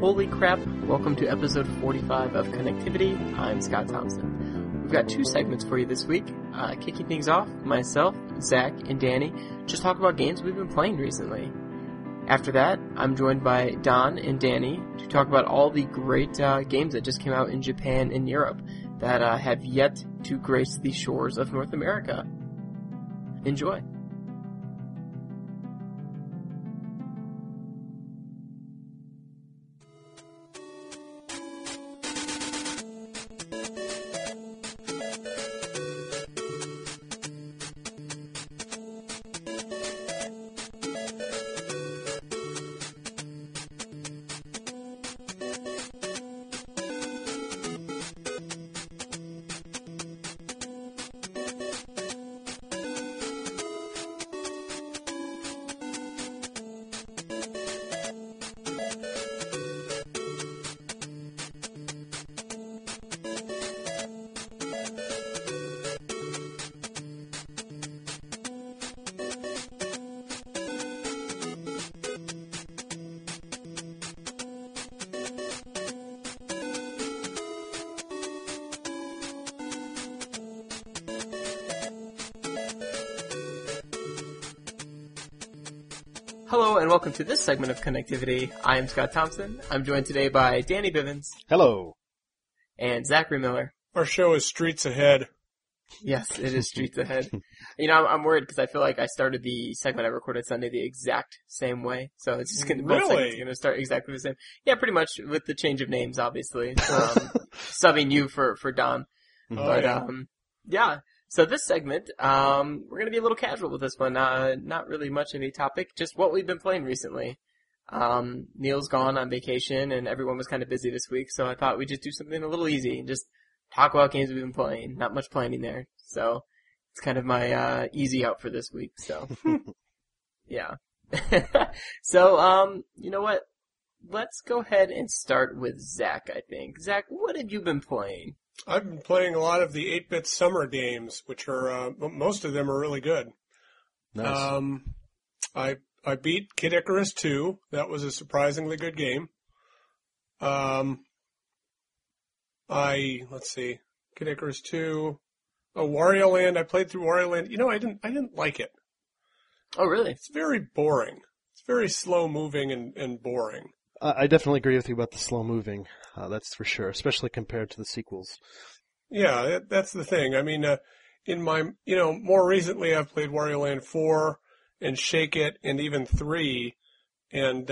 Holy crap, welcome to episode 45 of Connectivity. I'm Scott Thompson. We've got two segments for you this week. Kicking things off, myself, Zach, and Danny just talk about games we've been playing recently. After that, I'm joined by Don and Danny to talk about all the great games that just came out in Japan and Europe that have yet to grace the shores of North America. Enjoy. Hello and welcome to this segment of Connectivity. I am Scott Thompson. I'm joined today by Danny Bivens. Hello. And Zachary Miller. Our show is Streets Ahead. Yes, it is Streets Ahead. You know, I'm worried because I feel like I started the segment I recorded Sunday the exact same way. So it's just going to, both segments are going to start exactly the same. Yeah, pretty much with the change of names, obviously. Subbing you for Don. Yeah. So this segment, we're going to be a little casual with this one. Not really much of a topic, just what we've been playing recently. Neil's gone on vacation and everyone was kind of busy this week, so I thought we'd just do something a little easy and just talk about games we've been playing. Not much planning there. So it's kind of my easy out for this week, so yeah. So, you know what? Let's go ahead and start with Zach, I think. Zach, what have you been playing? I've been playing a lot of the 8-bit summer games, which are, most of them are really good. Nice. I beat Kid Icarus 2. That was a surprisingly good game. Let's see, Kid Icarus 2. Oh, Wario Land. I played through Wario Land. You know, I didn't like it. Oh, really? It's very boring. It's very slow moving and boring. I definitely agree with you about the slow moving. That's for sure, especially compared to the sequels. Yeah, that's the thing. I mean, in my, more recently I've played Wario Land 4 and Shake It and even 3 and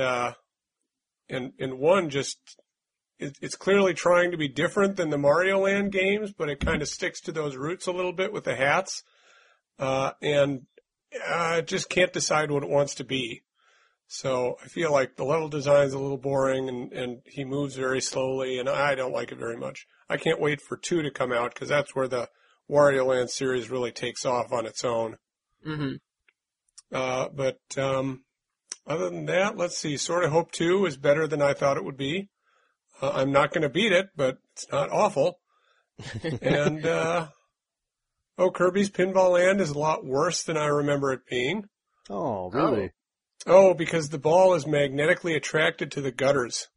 1 just, it's clearly trying to be different than the Mario Land games, but it kind of sticks to those roots a little bit with the hats. And just can't decide what it wants to be. So I feel like the level design is a little boring and he moves very slowly and I don't like it very much. I can't wait for 2 to come out because that's where the Wario Land series really takes off on its own. Mm-hmm. But other than that, let's see. Sort of Hope 2 is better than I thought it would be. I'm not going to beat it, but it's not awful. And, Kirby's Pinball Land is a lot worse than I remember it being. Oh, really? Oh, because the ball is magnetically attracted to the gutters.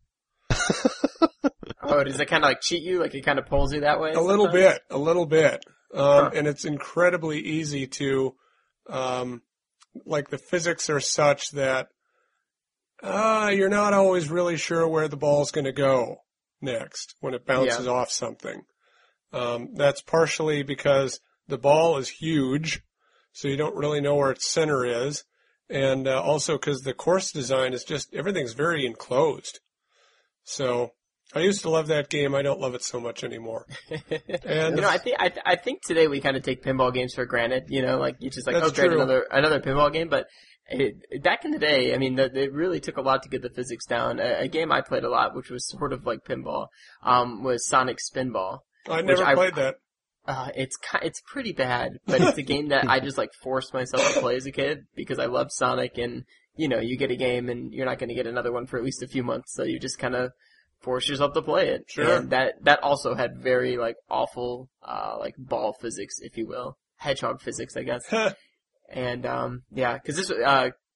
Oh, does it kind of like cheat you? Like it kind of pulls you that way? A little bit. And it's incredibly easy to, like the physics are such that, you're not always really sure where the ball's going to go next when it bounces off something. That's partially because the ball is huge, so you don't really know where its center is. And also because the course design is just, everything's very enclosed. So I used to love that game. I don't love it so much anymore. And I think today we kind of take pinball games for granted. You know, like you just like, That's great, true. another pinball game. But back in the day, I mean, it really took a lot to get the physics down. A game I played a lot, which was sort of like pinball, was Sonic Spinball. I never played that. It's pretty bad, but it's a game that I just like forced myself to play as a kid because I loved Sonic and, you get a game and you're not going to get another one for at least a few months. So you just kind of force yourself to play it. Sure. And that also had very like awful, like ball physics, if you will. Hedgehog physics, I guess. And, yeah, cause this,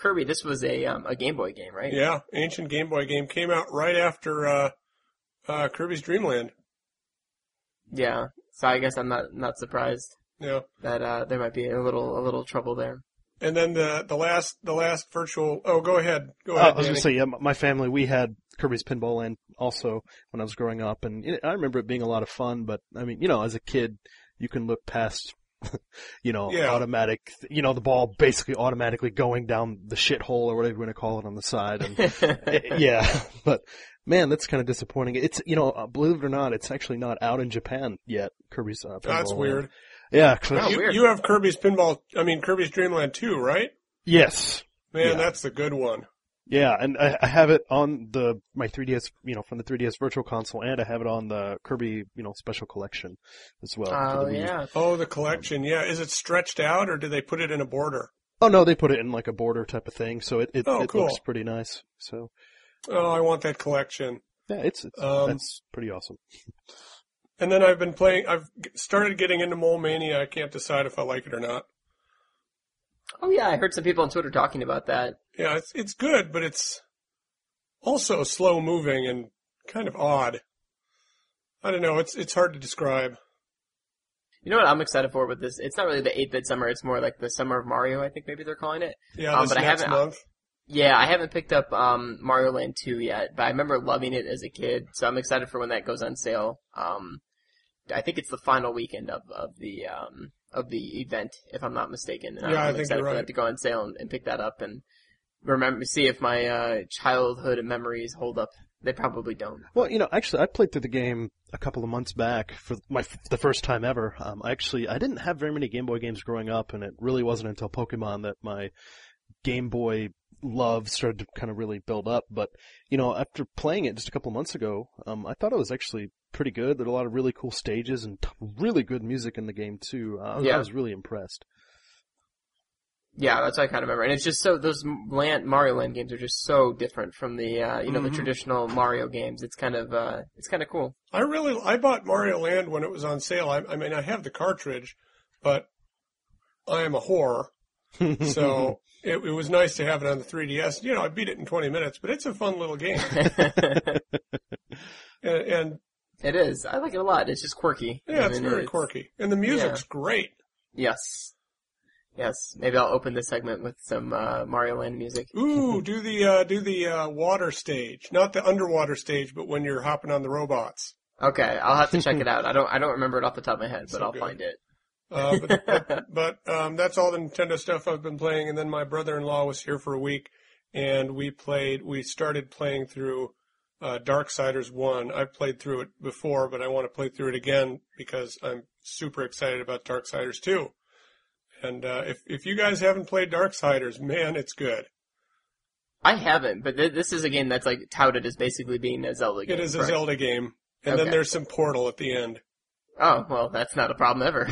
Kirby, this was a Game Boy game, right? Yeah, ancient Game Boy game came out right after Kirby's Dream Land. Yeah. So I guess I'm not surprised. Yeah. That there might be a little trouble there. And then the last virtual. Oh, go ahead. Go I ahead. was Danny. going to say, yeah, my family, we had Kirby's Pinball Land also when I was growing up, and I remember it being a lot of fun. But I mean, as a kid, you can look past, automatic, the ball basically automatically going down the shithole or whatever you want to call it on the side. And yeah, but man, that's kind of disappointing. It's believe it or not, it's actually not out in Japan yet. Kirby's Pinball That's Land. weird. Yeah, You have Kirby's Kirby's Dream Land 2, right? yes. Man, Yeah. that's the good one. Yeah, and I have it on my 3DS, from the 3DS Virtual Console, and I have it on the Kirby, Special Collection as well. Oh, for the Wii. yeah. Oh, the collection. Yeah. Is it stretched out or do they put it in a border? Oh no, they put it in like a border type of thing, so it cool. looks pretty nice. So Oh, I want that collection. yeah, it's that's pretty awesome. And then I've started getting into Mole Mania. I can't decide if I like it or not. Oh yeah, I heard some people on Twitter talking about that. Yeah, it's good, but it's also slow moving and kind of odd. I don't know, it's hard to describe. You know what I'm excited for with this? It's not really the 8-bit summer, it's more like the summer of Mario, I think maybe they're calling it. Yeah, but I next haven't, month. Yeah, I haven't picked up Mario Land 2 yet, but I remember loving it as a kid, so I'm excited for when that goes on sale. I think it's the final weekend of the event, if I'm not mistaken. And Yeah, I'm I think excited you're for right. that to go on sale and pick that up and see if my childhood memories hold up. They probably don't. Well, actually, I played through the game a couple of months back for the first time ever. I didn't have very many Game Boy games growing up, and it really wasn't until Pokemon that my Game Boy love started to kind of really build up. But, after playing it just a couple of months ago, I thought it was actually pretty good. There were a lot of really cool stages and really good music in the game too. I was really impressed. Yeah, that's what I kind of remember. And it's just those Mario Land games are just so different from the, the traditional Mario games. It's kind of cool. I bought Mario Land when it was on sale. I mean, I have the cartridge, but I am a whore. So it was nice to have it on the 3DS. I beat it in 20 minutes, but it's a fun little game. and it is. I like it a lot. It's just quirky. Yeah, it's very quirky. And the music's great. Yes. Yes. Maybe I'll open this segment with some Mario Land music. Ooh, do the water stage. Not the underwater stage, but when you're hopping on the robots. Okay, I'll have to check it out. I don't remember it off the top of my head, but I'll find it. But that's all the Nintendo stuff I've been playing. And then my brother-in-law was here for a week, and we started playing through Darksiders 1. I've played through it before, but I want to play through it again because I'm super excited about Darksiders 2. And if you guys haven't played Darksiders, man, it's good. I haven't, but this is a game that's like touted as basically being a Zelda game. It is a Zelda game, and then there's some Portal at the end. Oh, well, that's not a problem ever.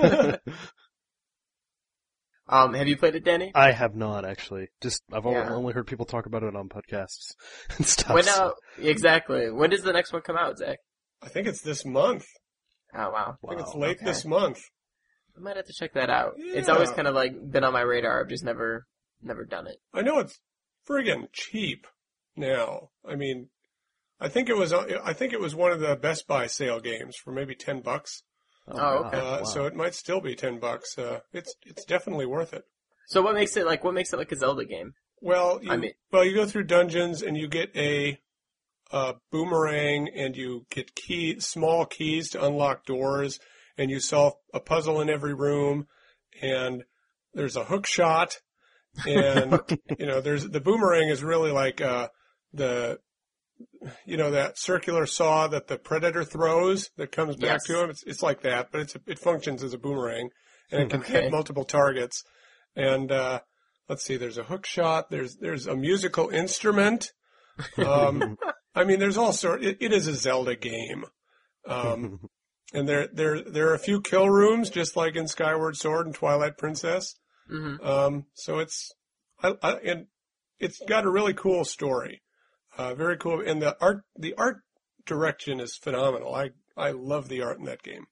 Have you played it, Danny? I have not, actually. I've only heard people talk about it on podcasts and stuff. Exactly. When does the next one come out, Zach? I think it's this month. Oh, wow. I think it's late this month. I might have to check that out. Yeah. It's always kind of like been on my radar. I've just never done it. I know it's friggin' cheap now. I mean, I think it was one of the Best Buy sale games for maybe $10. Oh, okay. Wow. So it might still be $10. It's definitely worth it. So what makes it like a Zelda game? Well, you go through dungeons and you get a boomerang and you get small keys to unlock doors, and you solve a puzzle in every room, and there's a hook shot, and there's the boomerang is really like that circular saw that the predator throws that comes back to him. It's like that, but it functions as a boomerang, and it can hit multiple targets. And let's see, there's a hook shot. There's a musical instrument. I mean, there's all sorts. It is a Zelda game. And there are a few kill rooms, just like in Skyward Sword and Twilight Princess. Mm-hmm. So and it's got a really cool story. Very cool. And the art direction is phenomenal. I love the art in that game.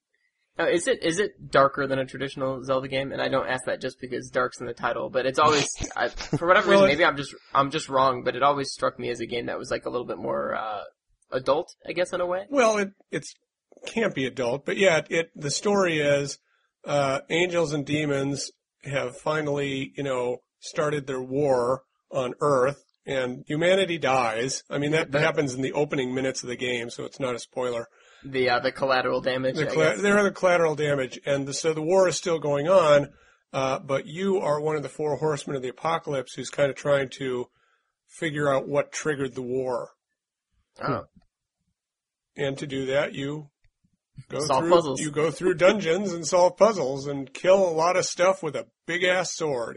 Now, is it darker than a traditional Zelda game? And I don't ask that just because dark's in the title, but it's always for whatever reason, maybe I'm just wrong, but it always struck me as a game that was like a little bit more adult, I guess, in a way. Well, it can't be adult, but yeah, the story is angels and demons have finally, started their war on Earth, and humanity dies. I mean, that happens in the opening minutes of the game, so it's not a spoiler. The collateral damage. They're the collateral damage, and so the war is still going on. But you are one of the four horsemen of the apocalypse who's kind of trying to figure out what triggered the war. Oh. And to do that, you solve puzzles. You go through dungeons and solve puzzles and kill a lot of stuff with a big ass sword.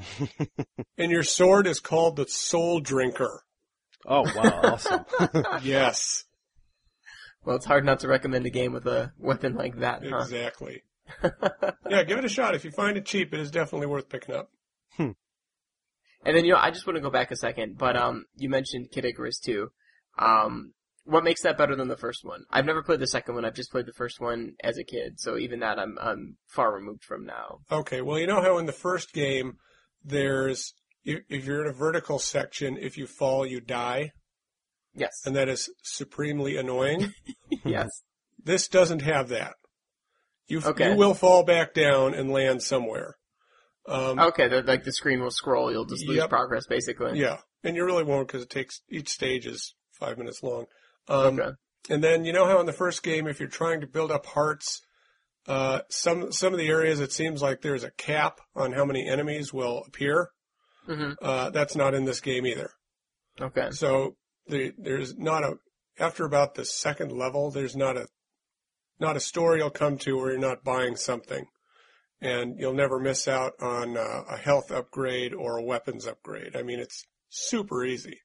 And your sword is called the Soul Drinker. Oh wow! Awesome. Yes. Well, it's hard not to recommend a game with a weapon like that, huh? Exactly. Yeah, give it a shot. If you find it cheap, it is definitely worth picking up. And then, I just want to go back a second, but you mentioned Kid Icarus 2. What makes that better than the first one? I've never played the second one. I've just played the first one as a kid, so even that I'm far removed from now. Okay, well, you know how in the first game, there's, if you're in a vertical section, if you fall, you die? Yes. And that is supremely annoying? Yes. This doesn't have that. You will fall back down and land somewhere. Okay, the screen will scroll. You'll just lose progress, basically. Yeah, and you really won't because each stage is 5 minutes long. Okay. And then you know how in the first game, if you're trying to build up hearts, some of the areas it seems like there's a cap on how many enemies will appear. Mm-hmm. That's not in this game either. Okay. So there's not after about the second level, there's not a store you'll come to where you're not buying something. And you'll never miss out on a health upgrade or a weapons upgrade. I mean, it's super easy.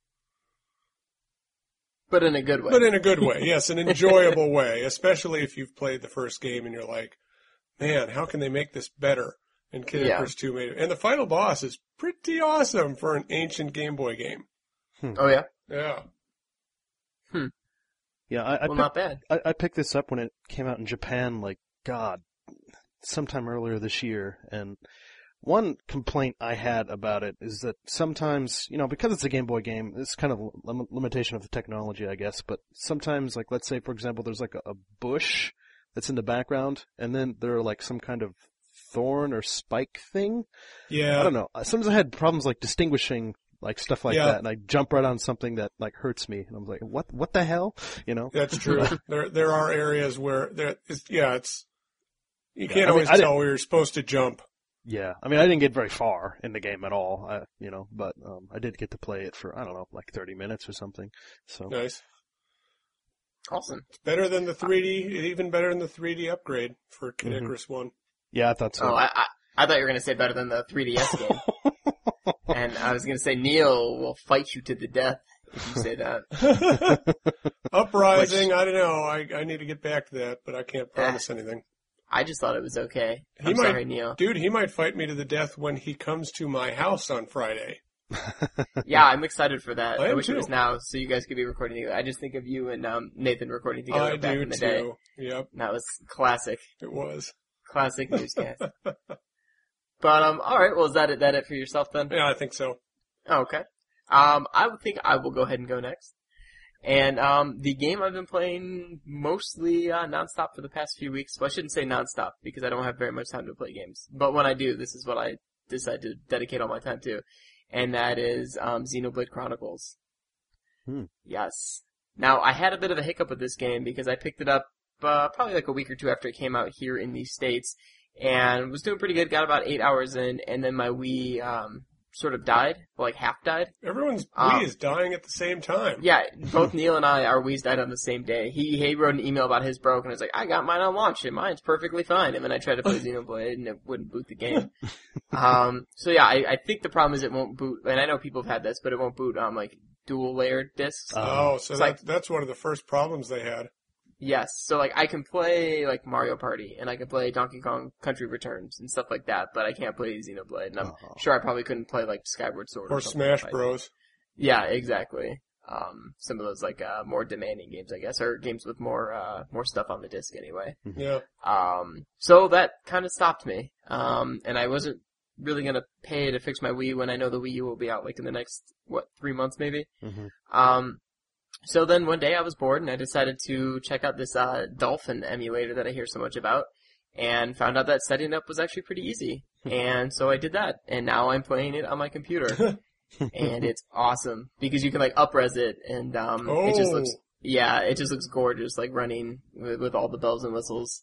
But in a good way. But in a good way, yes, an enjoyable way, especially if you've played the first game and you're like, man, how can they make this better? And Kid Icarus 2 made it. And the final boss is pretty awesome for an ancient Game Boy game. Oh, yeah? Yeah. Yeah, not bad. I picked this up when it came out in Japan, sometime earlier this year, and one complaint I had about it is that sometimes, because it's a Game Boy game, it's kind of a limitation of the technology, I guess, but sometimes, let's say, for example, there's a bush that's in the background, and then there are some kind of thorn or spike thing. Yeah. I don't know. Sometimes I had problems distinguishing stuff like that, and I jump right on something that hurts me, and I'm like, what the hell? That's true. There are areas where you can't always tell where you're supposed to jump. Yeah, I mean, I didn't get very far in the game at all, but I did get to play it for 30 minutes or something. So nice, awesome. It's better than the 3D, even better than the 3D upgrade for Kid Icarus 1. Yeah, I thought so. Oh, I thought you were going to say better than the 3DS game. And I was going to say Neil will fight you to the death if you say that. Uprising, I don't know. I need to get back to that, but I can't promise anything. I just thought it was okay. Sorry, Neil. Dude, he might fight me to the death when he comes to my house on Friday. Yeah, I'm excited for that. I wish too. it was now so you guys could be recording together. I just think of you and Nathan recording together back in the day. Yep. That was classic. It was. Classic newscast. But, alright, well, is that it for yourself then? Yeah, I think so. Okay. I would think I will go ahead and go next. And, the game I've been playing mostly, nonstop for the past few weeks. Well, I shouldn't say nonstop because I don't have very much time to play games. But when I do, this is what I decide to dedicate all my time to. And that is, Xenoblade Chronicles. Yes. Now, I had a bit of a hiccup with this game because I picked it up, probably a week or two after it came out here in the States. And was doing pretty good, got about 8 hours in, and then my Wii, sort of died, half died. Everyone's Wii is dying at the same time. Yeah, both Neil and our Wii's died on the same day. He wrote an email about his broke, and I was like, I got mine on launch, and mine's perfectly fine. And then I tried to play Xenoblade, and it wouldn't boot the game. So yeah, I think the problem is it won't boot, and I know people have had this, but it won't boot, dual layered discs. Oh, so that's one of the first problems they had. Yes, so I can play Mario Party and I can play Donkey Kong Country Returns and stuff like that, but I can't play Xenoblade. And I'm sure I probably couldn't play Skyward Sword or something Smash Bros. Yeah, exactly. some of those like more demanding games, I guess, or games with more stuff on the disc anyway. Yeah. So that kind of stopped me. And I wasn't really gonna pay to fix my Wii when I know the Wii U will be out like in the next 3 months maybe. Mm-hmm. So then one day I was bored and I decided to check out this Dolphin emulator that I hear so much about, and found out that setting it up was actually pretty easy. And so I did that, and now I'm playing it on my computer. And it's awesome because you can like up-res it, and it just looks gorgeous, like running with all the bells and whistles.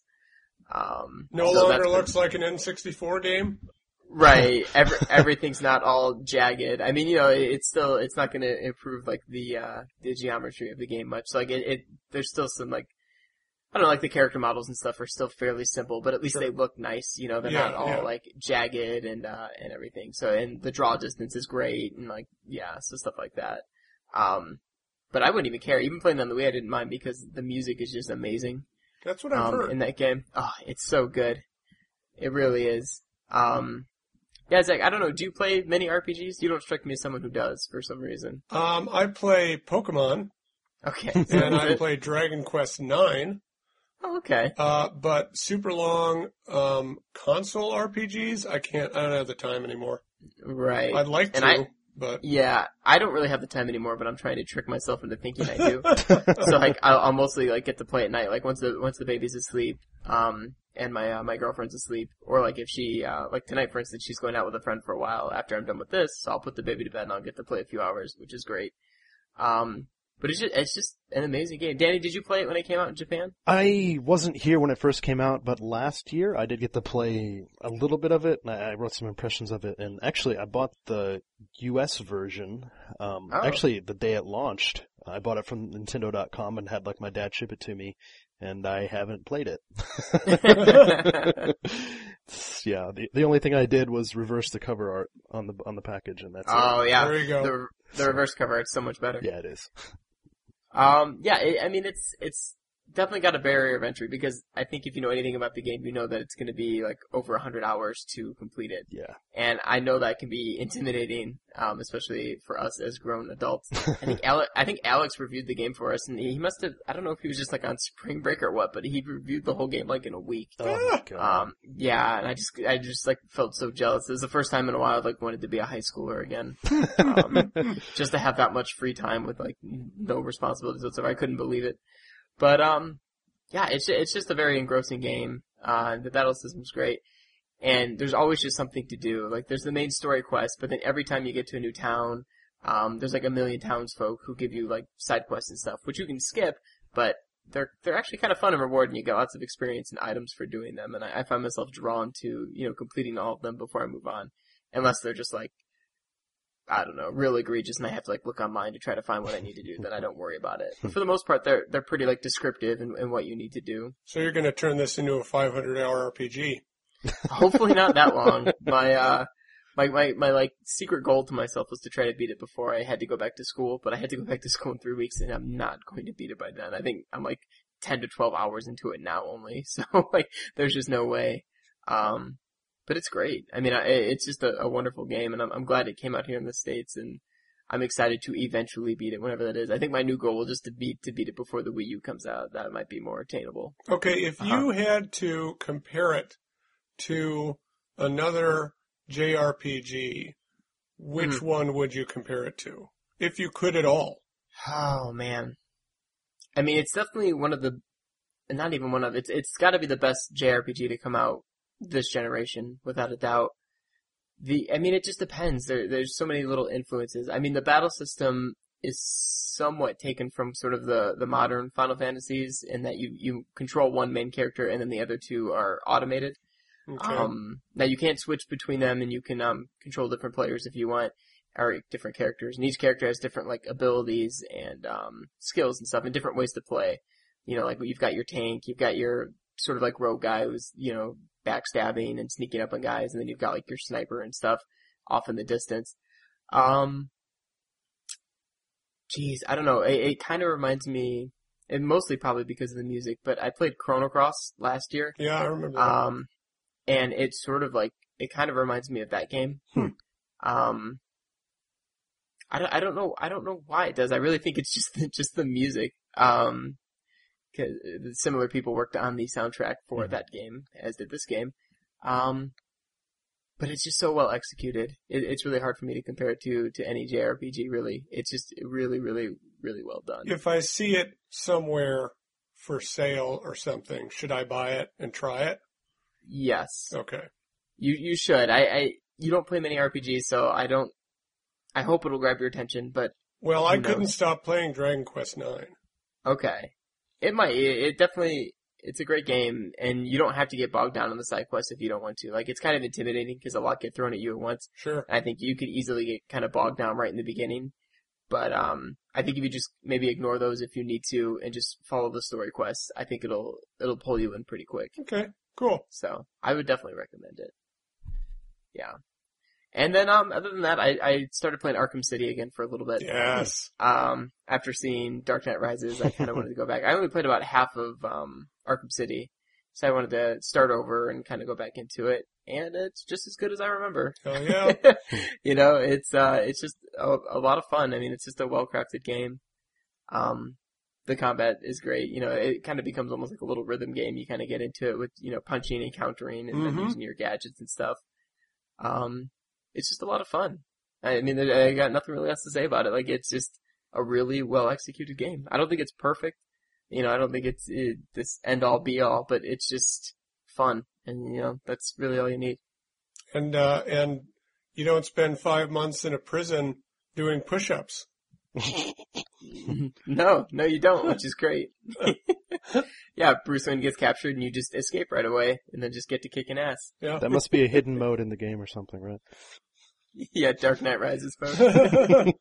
No longer looks like an N64 game. Right. Everything's not all jagged. I mean, it's not going to improve like the geometry of the game much. So, like there's still some like, I don't know, like the character models and stuff are still fairly simple, but at least they look nice. They're not all like jagged and everything. So, and the draw distance is great and like, so stuff like that. But I wouldn't even care. Even playing on the Wii, I didn't mind because the music is just amazing. That's what I've heard. In that game. Oh, it's so good. It really is. Yeah, Zach, I don't know, do you play many RPGs? You don't strike me as someone who does, for some reason. I play Pokemon. Okay. And I play Dragon Quest IX. Oh, okay. But super long, console RPGs, I don't have the time anymore. Right. I'd like to, but. Yeah, I don't really have the time anymore, but I'm trying to trick myself into thinking I do. So, like, I'll mostly, like, get to play at night, like, once the baby's asleep, and my girlfriend's asleep, or like if she, like tonight for instance, she's going out with a friend for a while after I'm done with this, so I'll put the baby to bed and I'll get to play a few hours, which is great. But it's just an amazing game. Danny, did you play it when it came out in Japan? I wasn't here when it first came out, but last year I did get to play a little bit of it, and I wrote some impressions of it, and actually I bought the US version, actually the day it launched. I bought it from Nintendo.com and had like my dad ship it to me, and I haven't played it. Yeah, the only thing I did was reverse the cover art on the package, and that's it. Oh yeah, there you go. The reverse cover art's so much better. Yeah, it is. I mean, it's definitely got a barrier of entry because I think if you know anything about the game, you know that it's going to be like over 100 hours to complete it. Yeah. And I know that can be intimidating, especially for us as grown adults. I think Alex reviewed the game for us, and he must have, I don't know if he was just like on spring break or what, but he reviewed the whole game like in a week. Oh my God. Yeah, and I just like felt so jealous. It was the first time in a while I like wanted to be a high schooler again. Just to have that much free time with like no responsibilities whatsoever. I couldn't believe it. But, yeah, it's just a very engrossing game. The battle system's great. And there's always just something to do. Like, there's the main story quest, but then every time you get to a new town, there's like a million townsfolk who give you like side quests and stuff, which you can skip, but they're actually kind of fun and rewarding. You get lots of experience and items for doing them, and I find myself drawn to, completing all of them before I move on. Unless they're just like, I don't know, real egregious, and I have to like look online to try to find what I need to do, then I don't worry about it. But for the most part, they're pretty like descriptive in what you need to do. So you're going to turn this into a 500-hour RPG? Hopefully not that long. My like secret goal to myself was to try to beat it before I had to go back to school, but I had to go back to school in 3 weeks, and I'm not going to beat it by then. I think I'm like 10 to 12 hours into it now only, so like there's just no way. But it's great. I mean, it's just a wonderful game, and I'm glad it came out here in the States, and I'm excited to eventually beat it, whenever that is. I think my new goal will just to beat it before the Wii U comes out. That might be more attainable. Okay, if you had to compare it to another JRPG, which one would you compare it to? If you could at all. Oh, man. I mean, it's definitely it's gotta be the best JRPG to come out this generation, without a doubt. It just depends. There's so many little influences. I mean, the battle system is somewhat taken from sort of the modern Final Fantasies in that you control one main character and then the other two are automated. Okay. Now you can't switch between them, and you can control different players if you want, or different characters. And each character has different like abilities and skills and stuff, and different ways to play. Like you've got your tank, you've got your sort of like rogue guy who's backstabbing and sneaking up on guys, and then you've got like your sniper and stuff off in the distance. Geez, I don't know. It kind of reminds me, and mostly probably because of the music, but I played Chrono Cross last year. Yeah, I remember that. And it's sort of like, it kind of reminds me of that game. I I don't know why it does. I really think it's just the music. 'Cause similar people worked on the soundtrack for that game, as did this game. But it's just so well executed. It's really hard for me to compare it to any JRPG, really. It's just really, really, really well done. If I see it somewhere for sale or something, should I buy it and try it? Yes. Okay. You should. You don't play many RPGs, so I hope it'll grab your attention, but. Well, I couldn't stop playing Dragon Quest IX. Okay. It might. It definitely, it's a great game, and you don't have to get bogged down on the side quests if you don't want to. Like, it's kind of intimidating because a lot get thrown at you at once. Sure. I think you could easily get kind of bogged down right in the beginning. But, I think if you just maybe ignore those if you need to and just follow the story quests, I think it'll pull you in pretty quick. Okay. Cool. So, I would definitely recommend it. Yeah. And then, other than that, I started playing Arkham City again for a little bit. Yes. After seeing Dark Knight Rises, I kind of wanted to go back. I only played about half of, Arkham City. So I wanted to start over and kind of go back into it. And it's just as good as I remember. Oh yeah. You know, it's just a lot of fun. I mean, it's just a well-crafted game. The combat is great. You know, it kind of becomes almost like a little rhythm game. You kind of get into it with, you know, punching and countering and then using your gadgets and stuff. It's just a lot of fun. I mean, I got nothing really else to say about it. Like, it's just a really well-executed game. I don't think it's perfect. You know, I don't think it's this end-all, be-all, but it's just fun. And, you know, that's really all you need. And you don't spend 5 months in a prison doing push-ups. No, you don't, which is great. Yeah, Bruce Wayne gets captured and you just escape right away and then just get to kicking ass. Yeah. That must be a hidden mode in the game or something, right? Yeah, Dark Knight Rises mode.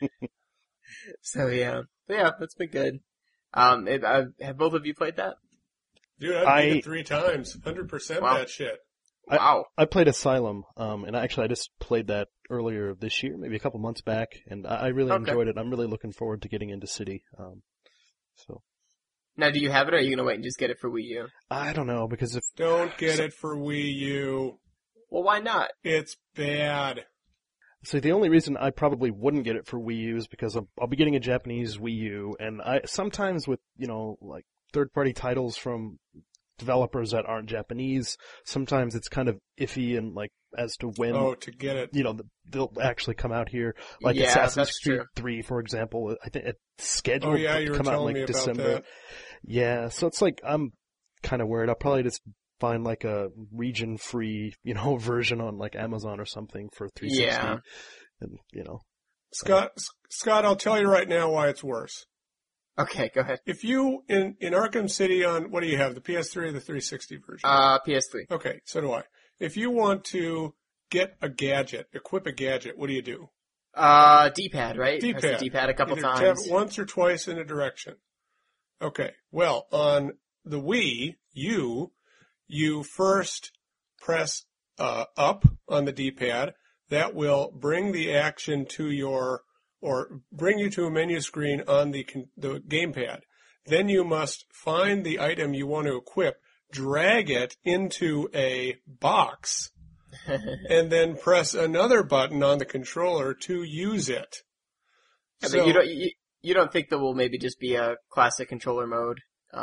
So yeah, that's been good. Have both of you played that? Dude, I beat it 3 times. 100% Wow. that shit. Wow. I played Asylum, and I just played that earlier this year, maybe a couple months back, and I really enjoyed it. I'm really looking forward to getting into City. So. Now, do you have it, or are you gonna wait and just get it for Wii U? I don't know, because if... Don't get it for Wii U. Well, why not? It's bad. So the only reason I probably wouldn't get it for Wii U is because I'll be getting a Japanese Wii U, and I sometimes with, you know, like third-party titles from developers that aren't Japanese, sometimes it's kind of iffy and like as to when to get it, you know, they'll actually come out here. Like Assassin's Creed 3, for example, I think it's scheduled to come out in like December. That. Yeah, so it's like I'm kind of worried. I'll probably just find like a region-free, you know, version on like Amazon or something for 360. Yeah. And, you know. Scott, I'll tell you right now why it's worse. Okay, go ahead. If you, in Arkham City on, what do you have, the PS3 or the 360 version? PS3. Okay, so do I. If you want to get a gadget, equip a gadget, what do you do? D-pad, right? D-pad. Press the D-pad a couple Either times. Tap it once or twice in a direction. Okay, well, on the Wii U, you first press up on the D-pad. That will bring the action to bring you to a menu screen on the gamepad. Then you must find the item you want to equip, drag it into a box, and then press another button on the controller to use it. Yeah, but you don't think there will maybe just be a classic controller mode?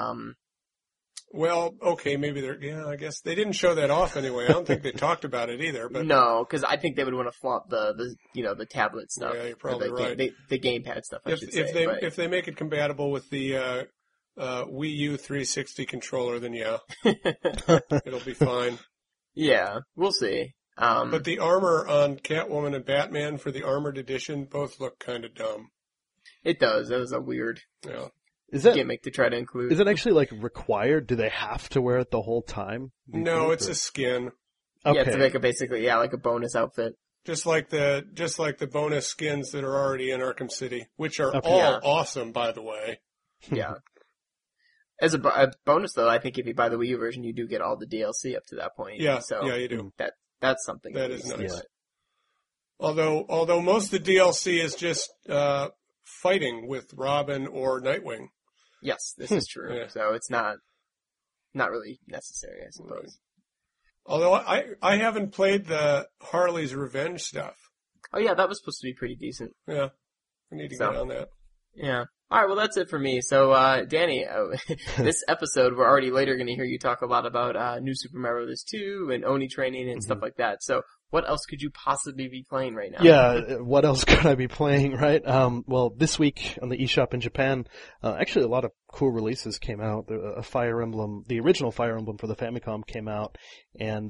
Well, okay, maybe I guess they didn't show that off anyway. I don't think they talked about it either, but. No, because I think they would want to flop the tablet stuff. Yeah, you're probably right. The gamepad stuff, I should say. If they make it compatible with the, Wii U 360 controller, then yeah. It'll be fine. Yeah, we'll see. But the armor on Catwoman and Batman for the Armored Edition both look kind of dumb. It does. That was a weird gimmick to try to include. Is it actually like required? Do they have to wear it the whole time? No, it's a skin. Okay. Yeah, to make it basically, like a bonus outfit. Just like the bonus skins that are already in Arkham City, which are all awesome, by the way. Yeah. As a bonus, though, I think if you buy the Wii U version, you do get all the DLC up to that point. Yeah, so you do. That's something. That is nice. Yeah. Although most of the DLC is just fighting with Robin or Nightwing. Yes, this is true. Yeah. So it's not really necessary, I suppose. Although I haven't played the Harley's Revenge stuff. Oh yeah, that was supposed to be pretty decent. Yeah, we need to get on that. Yeah. All right, well, that's it for me. So, Danny, this episode, we're already later going to hear you talk a lot about New Super Mario Bros. 2 and Oni training and stuff like that. So, what else could you possibly be playing right now? Yeah, what else could I be playing, right? Well, this week on the eShop in Japan, actually a lot of cool releases came out. A Fire Emblem, the original Fire Emblem for the Famicom came out, and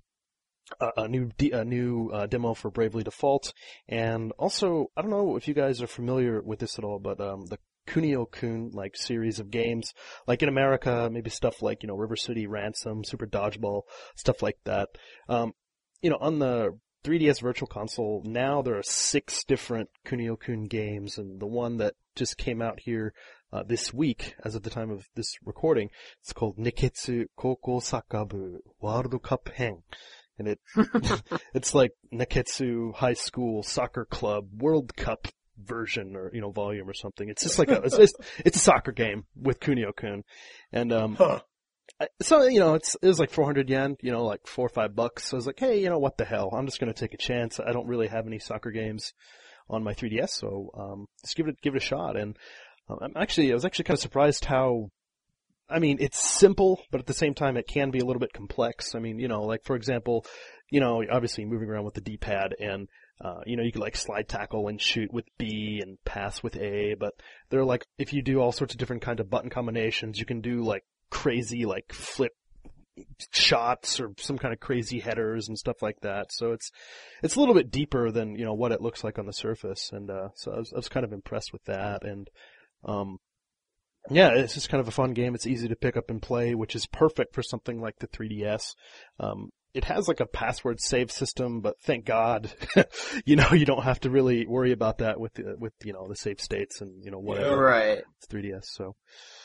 a new demo for Bravely Default, and also, I don't know if you guys are familiar with this at all, but the Kunio-kun, like, series of games, like in America, maybe stuff like, River City Ransom, Super Dodgeball, stuff like that. On the 3DS Virtual Console, now there are 6 different Kunio-kun games, and the one that just came out here this week, as of the time of this recording, it's called Nekketsu Koukou Sakabu World Cup Hen. And it's like Nekketsu High School Soccer Club World Cup version or, volume or something. It's just like it's a soccer game with Kunio-kun. And, so, it was like 400 yen, like $4 or $5. So I was like, hey, what the hell? I'm just going to take a chance. I don't really have any soccer games on my 3DS. So, just give it a shot. And, I was actually kind of surprised how, it's simple, but at the same time it can be a little bit complex. Like for example, obviously moving around with the D-pad and, you could like slide tackle and shoot with B and pass with A, but they're like, if you do all sorts of different kind of button combinations, you can do like crazy like flip shots or some kind of crazy headers and stuff like that. So it's a little bit deeper than, what it looks like on the surface. And, so I was kind of impressed with that. And, yeah, it's just kind of a fun game. It's easy to pick up and play, which is perfect for something like the 3DS. It has like a password save system, but thank God, you don't have to really worry about that with the save states and, whatever. Yeah, right. It's 3DS, so.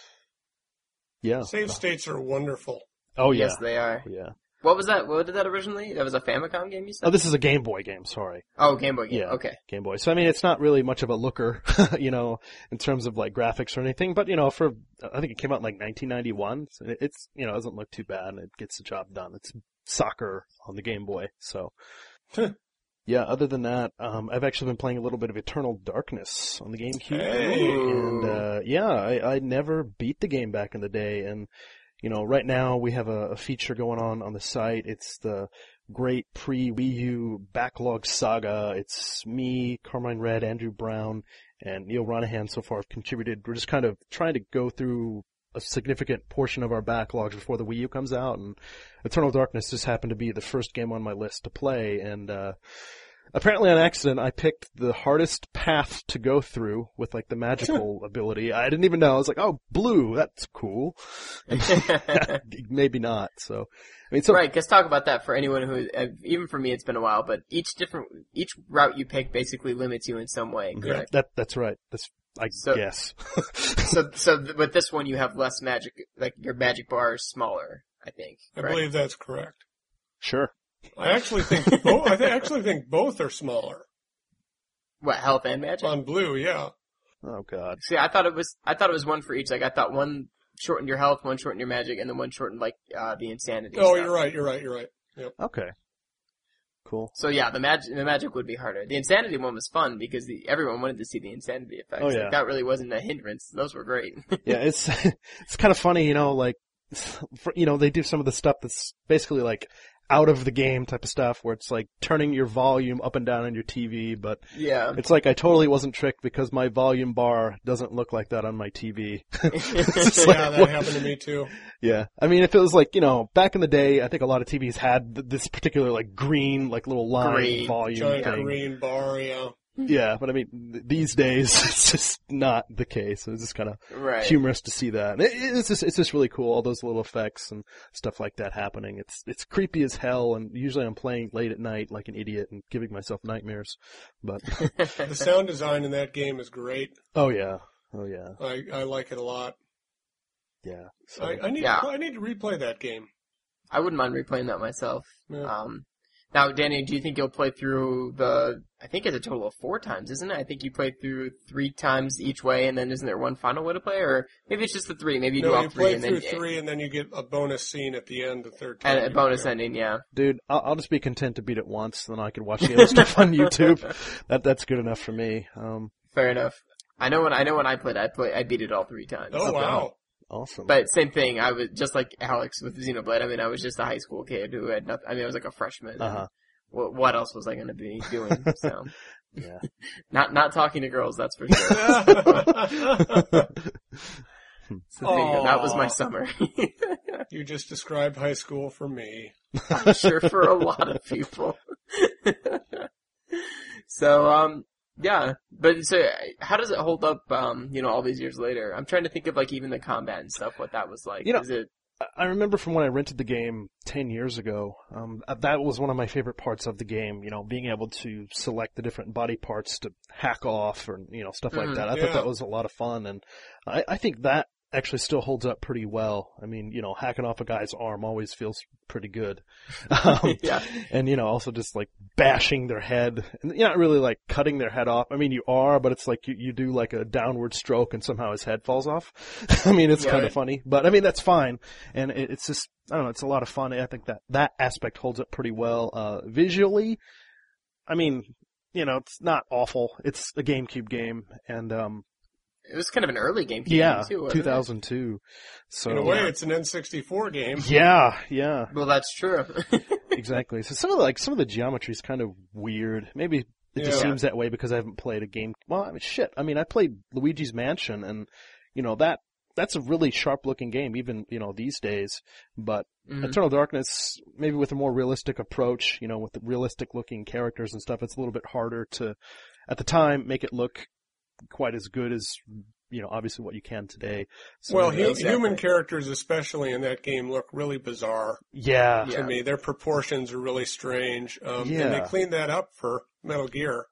Yeah. Save states are wonderful. Oh, yeah. Yes, they are. Yeah. What was that? What did that originally? That was a Famicom game, you said? Oh, this is a Game Boy game, sorry. Oh, Game Boy game. Yeah, okay. Game Boy. So, it's not really much of a looker, in terms of like graphics or anything, but, I think it came out in like 1991. So it's, it doesn't look too bad and it gets the job done. It's soccer on the Game Boy, so. Yeah, other than that, I've actually been playing a little bit of Eternal Darkness on the GameCube. Hey. And, I never beat the game back in the day, and, right now we have a feature going on the site. It's the great pre-Wii U backlog saga. It's me, Carmine Red, Andrew Brown, and Neil Ronahan so far have contributed. We're just kind of trying to go through a significant portion of our backlog before the Wii U comes out, and Eternal Darkness just happened to be the first game on my list to play, and apparently on accident I picked the hardest path to go through with like the magical ability. I didn't even know. I was like, oh, blue, that's cool. Maybe not, so. Right, let's talk about that for anyone who, even for me it's been a while, but each route you pick basically limits you in some way, correct? That's right. I guess. so with this one you have less magic, like your magic bar is smaller, I think. I believe that's correct. Sure. I actually think both are smaller. What, health and magic? On blue, yeah. Oh God. See, I thought it was one for each. Like I thought one shortened your health, one shortened your magic, and then one shortened like the insanity. Oh, stuff. You're right. Yep. Okay. Cool. So yeah, the magic would be harder. The insanity one was fun because everyone wanted to see the insanity effects. Oh, yeah. Like, that really wasn't a hindrance. Those were great. Yeah, it's kind of funny, like, they do some of the stuff that's basically like out of the game type of stuff where it's like turning your volume up and down on your TV, but yeah, it's like I totally wasn't tricked because my volume bar doesn't look like that on my TV. Yeah, that happened to me too. Yeah. If it was like, back in the day, I think a lot of TVs had this particular like green, like little line volume giant thing. Green bar, yeah. Yeah, but these days it's just not the case. It's just kind of humorous to see that. It's just really cool, all those little effects and stuff like that happening. It's creepy as hell, and usually I'm playing late at night like an idiot and giving myself nightmares. But the sound design in that game is great. Oh yeah. I like it a lot. Yeah. So. I need to replay that game. I wouldn't mind replaying that myself. Yeah. Now, Danny, do you think you'll play through I think it's a total of 4 times, isn't it? I think you play through 3 times each way, and then isn't there one final way to play? Or maybe it's just the 3. Maybe you do all 3. No, you play through 3, and then you get a bonus scene at the end the third time. And a bonus ending, yeah. Dude, I'll just be content to beat it once, then I can watch the other stuff on YouTube. That's good enough for me. Fair enough. I know when I played, I beat it all 3 times. Oh, wow. Awesome. But same thing, I was just like Alex with Xenoblade. I mean, I was just a high school kid who had nothing. I mean, I was like a freshman. Uh-huh. What else was I going to be doing? So, yeah. Not talking to girls, that's for sure. So that was my summer. You just described high school for me. I'm sure for a lot of people. So, yeah, but so how does it hold up, all these years later? I'm trying to think of like even the combat and stuff, what that was like. I remember from when I rented the game 10 years ago, that was one of my favorite parts of the game, being able to select the different body parts to hack off or, stuff like that. I thought that was a lot of fun, and I think that actually still holds up pretty well. I mean, hacking off a guy's arm always feels pretty good. Yeah. And, also just like bashing their head. And you're not really like cutting their head off. I mean, you are, but it's like you do like a downward stroke and somehow his head falls off. I mean, it's kind of funny, but I mean, that's fine. And it's just, I don't know, it's a lot of fun. I think that aspect holds up pretty well. Visually, I mean, it's not awful. It's a GameCube game, and, it was kind of an early GameCube game too, wasn't 2002. It? So in a way, it's an N64 game. Yeah. Well, that's true. Exactly. So some of the geometry is kind of weird. Maybe it just seems that way because I haven't played a game. Well, I mean, shit. I mean, I played Luigi's Mansion, and that's a really sharp looking game, even these days. But Eternal Darkness, maybe with a more realistic approach, with the realistic looking characters and stuff, it's a little bit harder to, at the time, make it look quite as good as, obviously what you can today. So, well, human characters, especially in that game, look really bizarre. Yeah. To me, their proportions are really strange. And they cleaned that up for Metal Gear.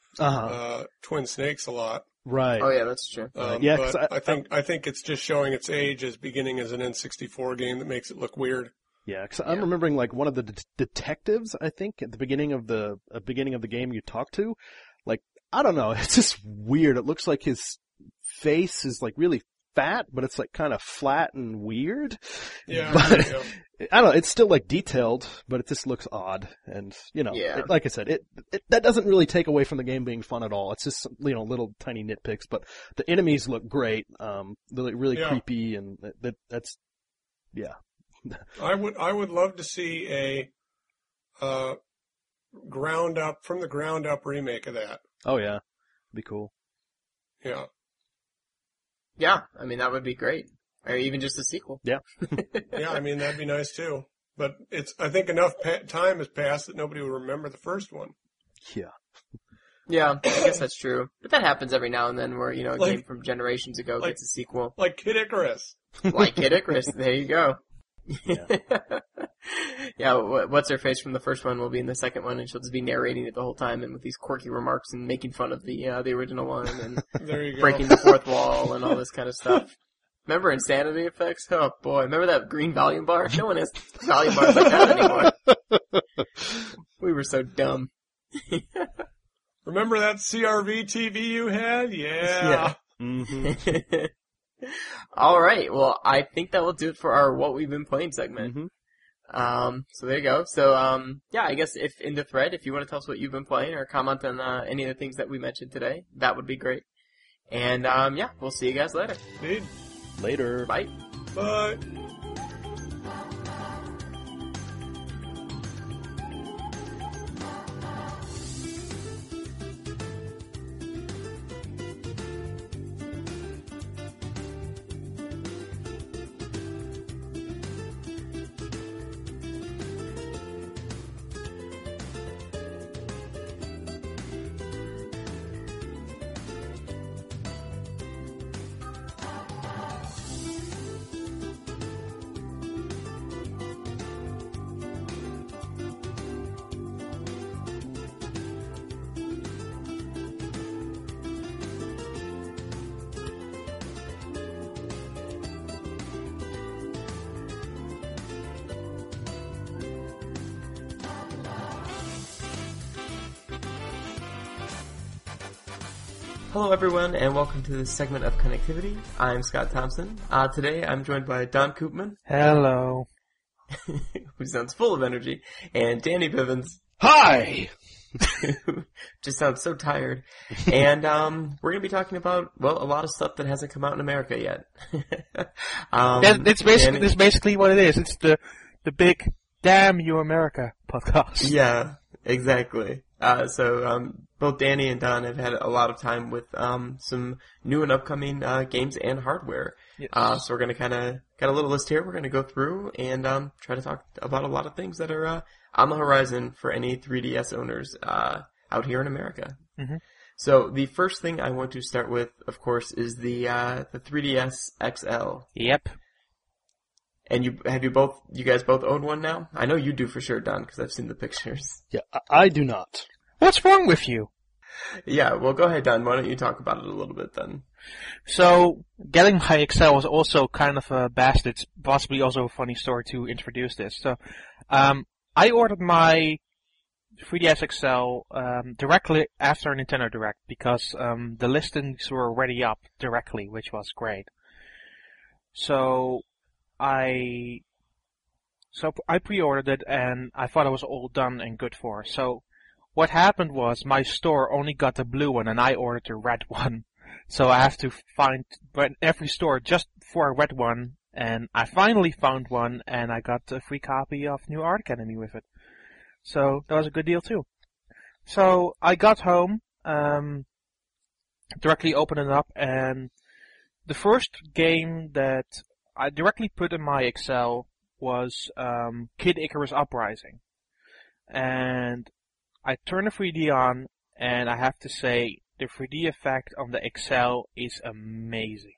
Twin Snakes a lot. Right. Oh yeah, that's true. But I think it's just showing its age as beginning as an N64 game that makes it look weird. Yeah, because I'm remembering like one of the detectives, I think, at the beginning of the game you talk to, like, I don't know, it's just weird. It looks like his face is like really fat, but it's like kind of flat and weird. Yeah. But, I don't know, it's still like detailed, but it just looks odd. And, like I said, that doesn't really take away from the game being fun at all. It's just, little tiny nitpicks, but the enemies look great. They look really creepy, and that's. I would love to see a, from the ground up remake of that. Oh yeah. Be cool. Yeah. Yeah, I mean, that would be great. Or even just a sequel. Yeah. Yeah, I mean, that'd be nice too. But I think enough time has passed that nobody will remember the first one. Yeah. Yeah, I guess that's true. But that happens every now and then where, a game from generations ago gets a sequel. Like Kid Icarus. Like Kid Icarus, there you go. Yeah. Yeah, what's her face from the first one will be in the second one, and she'll just be narrating it the whole time, and with these quirky remarks and making fun of the original one, and there you go. Breaking the fourth wall and all this kind of stuff. Remember Insanity Effects? Oh boy, remember that green volume bar? No one has volume bars like that anymore. We were so dumb. Remember that CRV TV you had? Yeah. Mm-hmm. All right. Well, I think that will do it for our What We've Been Playing segment. Mm-hmm. So there you go. So, I guess if in the thread, if you want to tell us what you've been playing or comment on any of the things that we mentioned today, that would be great. And, we'll see you guys later. Indeed. Later. Bye. Bye. Hello everyone, and welcome to this segment of Connectivity. I'm Scott Thompson. Today I'm joined by Don Koopman. Hello. Who sounds full of energy, and Danny Bivens. Hi! Just sounds so tired. And we're going to be talking about, well, a lot of stuff that hasn't come out in America yet. It's basically what it is. It's the big Damn You America podcast. Yeah, exactly. So both Danny and Don have had a lot of time with some new and upcoming games and hardware. Yes. So we're going to got a little list here. We're going to go through and try to talk about a lot of things that are on the horizon for any 3DS owners out here in America. Mm-hmm. So the first thing I want to start with, of course, is the 3DS XL. Yep. And you guys both own one now? I know you do for sure, Don, because I've seen the pictures. Yeah, I do not. What's wrong with you? Yeah, well, go ahead, Don. Why don't you talk about it a little bit then? So, getting my XL was also kind of a bastard. It's possibly also a funny story to introduce this. So, I ordered my 3DS XL directly after Nintendo Direct because the listings were already up directly, which was great. So I pre-ordered it and I thought it was all done and good for. So what happened was my store only got the blue one and I ordered the red one. So I have to find every store just for a red one, and I finally found one and I got a free copy of New Art Academy with it. So that was a good deal too. So I got home, directly opened it up, and the first game that I directly put in my XL was Kid Icarus Uprising. And I turned the 3D on, and I have to say, the 3D effect on the XL is amazing.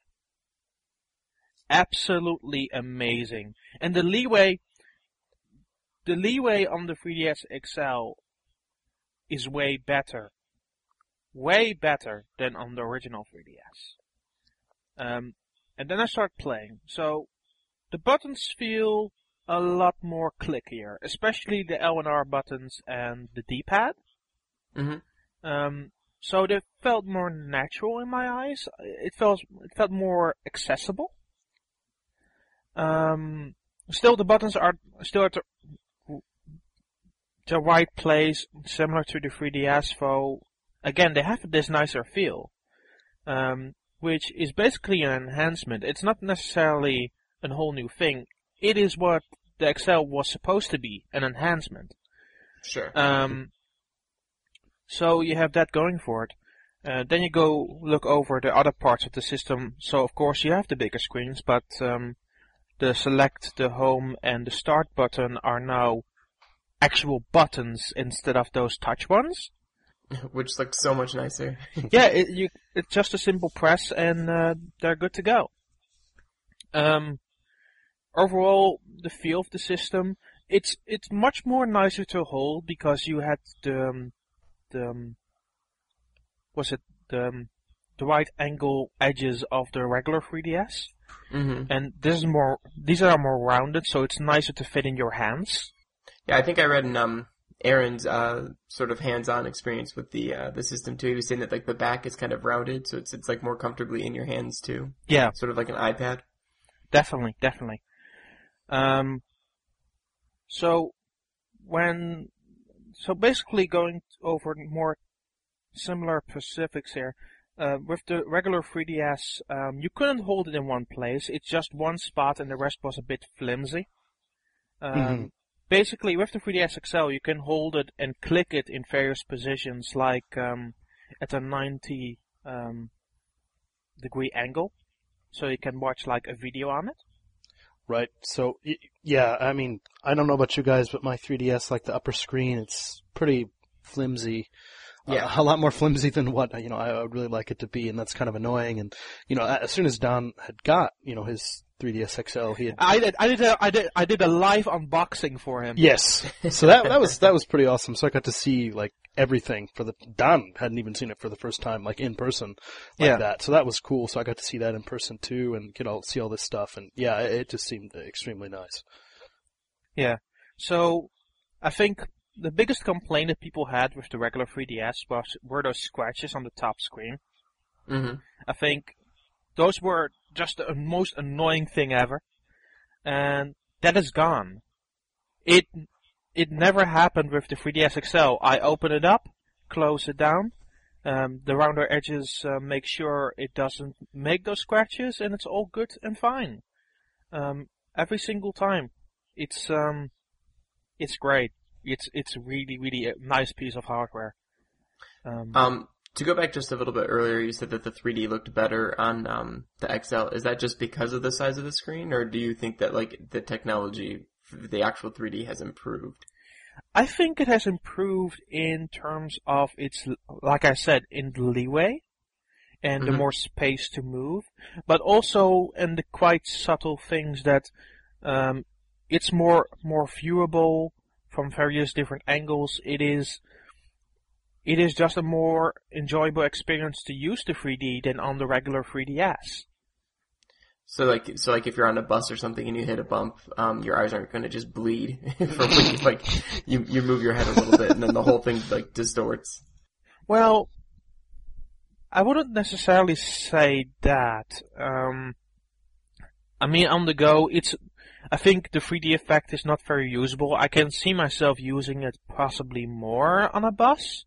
Absolutely amazing. And the leeway on the 3DS XL is way better. Way better than on the original 3DS. And then I start playing. So, the buttons feel a lot more clickier, especially the L and R buttons and the D-pad. Mm-hmm. So they felt more natural in my eyes. It felt more accessible. Still, the buttons are still at the right place, similar to the 3DS. Though, again, they have this nicer feel. Which is basically an enhancement. It's not necessarily a whole new thing. It is what the XL was supposed to be, an enhancement. Sure. So you have that going for it. Then you go look over the other parts of the system. So of course you have the bigger screens, but the select, the home, and the start button are now actual buttons instead of those touch ones. Which looks so much nicer. Yeah, it's just a simple press and they're good to go. Overall, the feel of the system, it's much more nicer to hold because you had the right angle edges of the regular 3DS. Mm-hmm. And these are more rounded, so it's nicer to fit in your hands. Yeah, I think I read in Aaron's sort of hands-on experience with the system too. He was saying that like the back is kind of rounded, so it's like more comfortably in your hands too. Yeah, sort of like an iPad. Definitely. So basically going over more similar specifics here. With the regular 3DS, you couldn't hold it in one place. It's just one spot, and the rest was a bit flimsy. Basically, with the 3DS XL, you can hold it and click it in various positions, like at a 90 degree angle, so you can watch like a video on it. Right. So, yeah, I mean, I don't know about you guys, but my 3DS, like the upper screen, it's pretty flimsy. Yeah. A lot more flimsy than what, I would really like it to be, and that's kind of annoying. And, as soon as Don had got, his 3DS XL, he had... I did a live unboxing for him. Yes. So that was pretty awesome. So I got to see, like, everything Don hadn't even seen it for the first time, like, in person, like that. So that was cool. So I got to see that in person too, and, see all this stuff. And yeah, it just seemed extremely nice. Yeah. So, I think the biggest complaint that people had with the regular 3DS were those scratches on the top screen. Mm-hmm. I think those were just the most annoying thing ever. And that is gone. It never happened with the 3DS XL. I open it up, close it down. The rounder edges make sure it doesn't make those scratches, and it's all good and fine. Every single time. It's great. It's really, really a nice piece of hardware. To go back just a little bit earlier, you said that the 3D looked better on the XL. Is that just because of the size of the screen, or do you think that like the technology, the actual 3D, has improved? I think it has improved in terms of its, like I said, in the leeway and the more space to move, but also in the quite subtle things that it's more viewable from various different angles. It is just a more enjoyable experience to use the 3D than on the regular 3DS. So like if you're on a bus or something and you hit a bump, your eyes aren't going to just bleed from when you move your head a little bit and then the whole thing like distorts. Well, I wouldn't necessarily say that. I mean, on the go, I think the 3D effect is not very usable. I can see myself using it possibly more on a bus.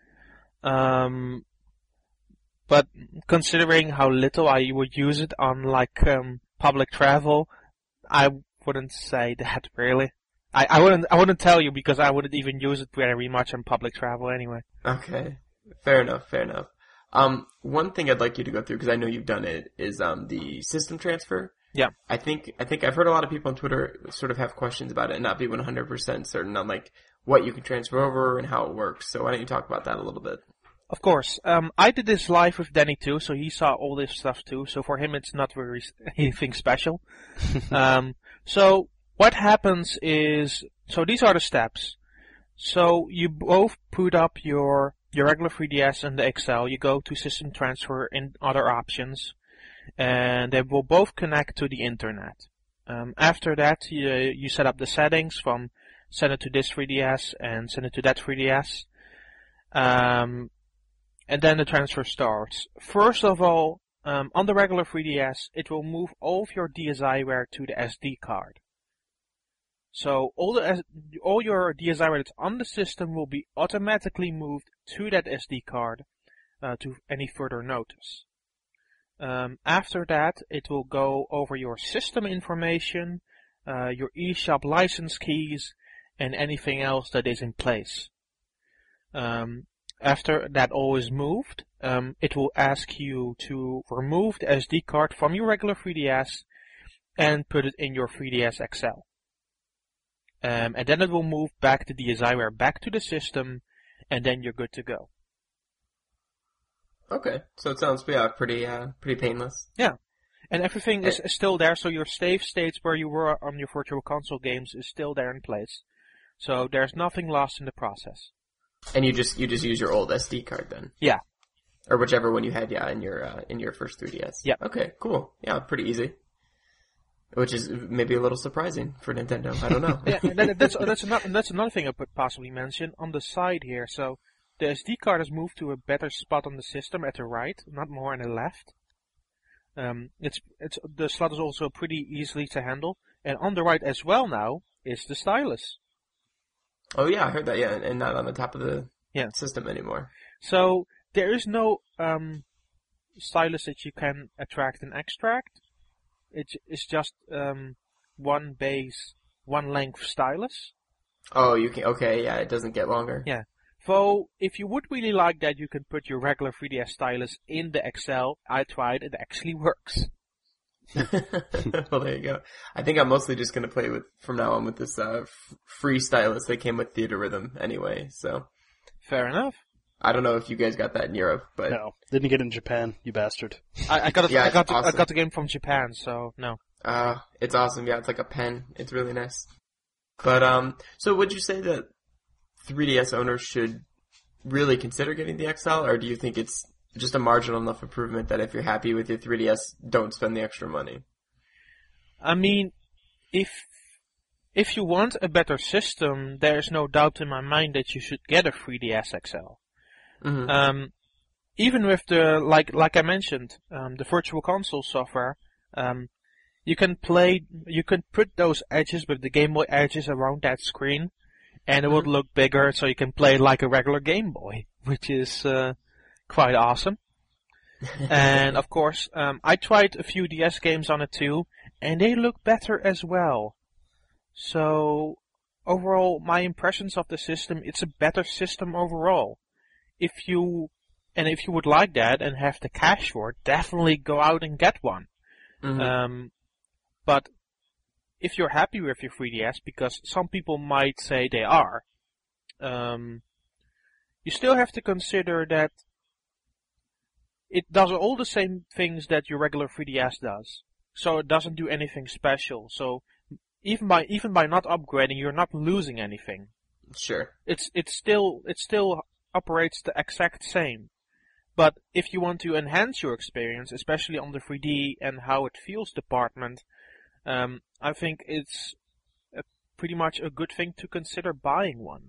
But considering how little I would use it on public travel, I wouldn't say that really. I wouldn't tell you because I wouldn't even use it very much on public travel anyway. Okay. Fair enough. One thing I'd like you to go through, because I know you've done it, is the system transfer. Yeah. I think I've heard a lot of people on Twitter sort of have questions about it and not be 100% certain on like what you can transfer over and how it works. So why don't you talk about that a little bit? Of course. I did this live with Danny too, so he saw all this stuff too. So for him, it's not very anything special. So what happens is, so these are the steps. So you both put up your regular 3DS and the XL. You go to System Transfer and other options, and they will both connect to the internet. After that, you set up the settings from send it to this 3DS and send it to that 3DS. And then the transfer starts. First of all, on the regular 3DS, it will move all of your DSiWare to the SD card. So all your DSiWare that's on the system will be automatically moved to that SD card to any further notice. After that, it will go over your system information, your eShop license keys, and anything else that is in place. After that all is moved, it will ask you to remove the SD card from your regular 3DS and put it in your 3DS XL. And then it will move back the DSiWare back to the system, and then you're good to go. Okay, so it sounds pretty painless. Yeah, and everything is still there, so your save states where you were on your Virtual Console games is still there in place. So there's nothing lost in the process. And you just use your old SD card then? Yeah. Or whichever one you had, in your first 3DS. Yeah. Okay, cool. Yeah, pretty easy. Which is maybe a little surprising for Nintendo. I don't know. Yeah, that's another thing I could possibly mention on the side here. So the SD card is moved to a better spot on the system at the right, not more on the left. The slot is also pretty easily to handle, and on the right as well now is the stylus. Oh yeah, I heard that. Yeah, and not on the top of the system anymore. So there is no stylus that you can attract and extract. It's just one base, one length stylus. Oh, you can. Okay, yeah, it doesn't get longer. Yeah. So if you would really like that, you can put your regular 3DS stylus in the XL. I tried; it actually works. Well, there you go. I think I'm mostly just going to play from now on with this free stylus that came with Theatrhythm anyway. So fair enough. I don't know if you guys got that in Europe, but no, didn't get it in Japan. You bastard. I got it. Awesome. I got the game from Japan, so no. It's awesome. Yeah, it's like a pen. It's really nice. But so would you say that 3DS owners should really consider getting the XL, or do you think it's just a marginal enough improvement that if you're happy with your 3DS, don't spend the extra money? I mean, if you want a better system, there's no doubt in my mind that you should get a 3DS XL. Mm-hmm. even with the like I mentioned, the Virtual Console software, you can put those edges with the Game Boy edges around that screen, and it would look bigger, so you can play like a regular Game Boy, which is quite awesome. And of course, I tried a few DS games on it too, and they look better as well. So overall, my impressions of the system, it's a better system overall. If you would like that and have the cash for it, definitely go out and get one. But if you're happy with your 3DS, because some people might say they are, you still have to consider that it does all the same things that your regular 3DS does. So it doesn't do anything special. So even by not upgrading, you're not losing anything. Sure. It still operates the exact same. But if you want to enhance your experience, especially on the 3D and how it feels department, I think it's pretty much a good thing to consider buying one.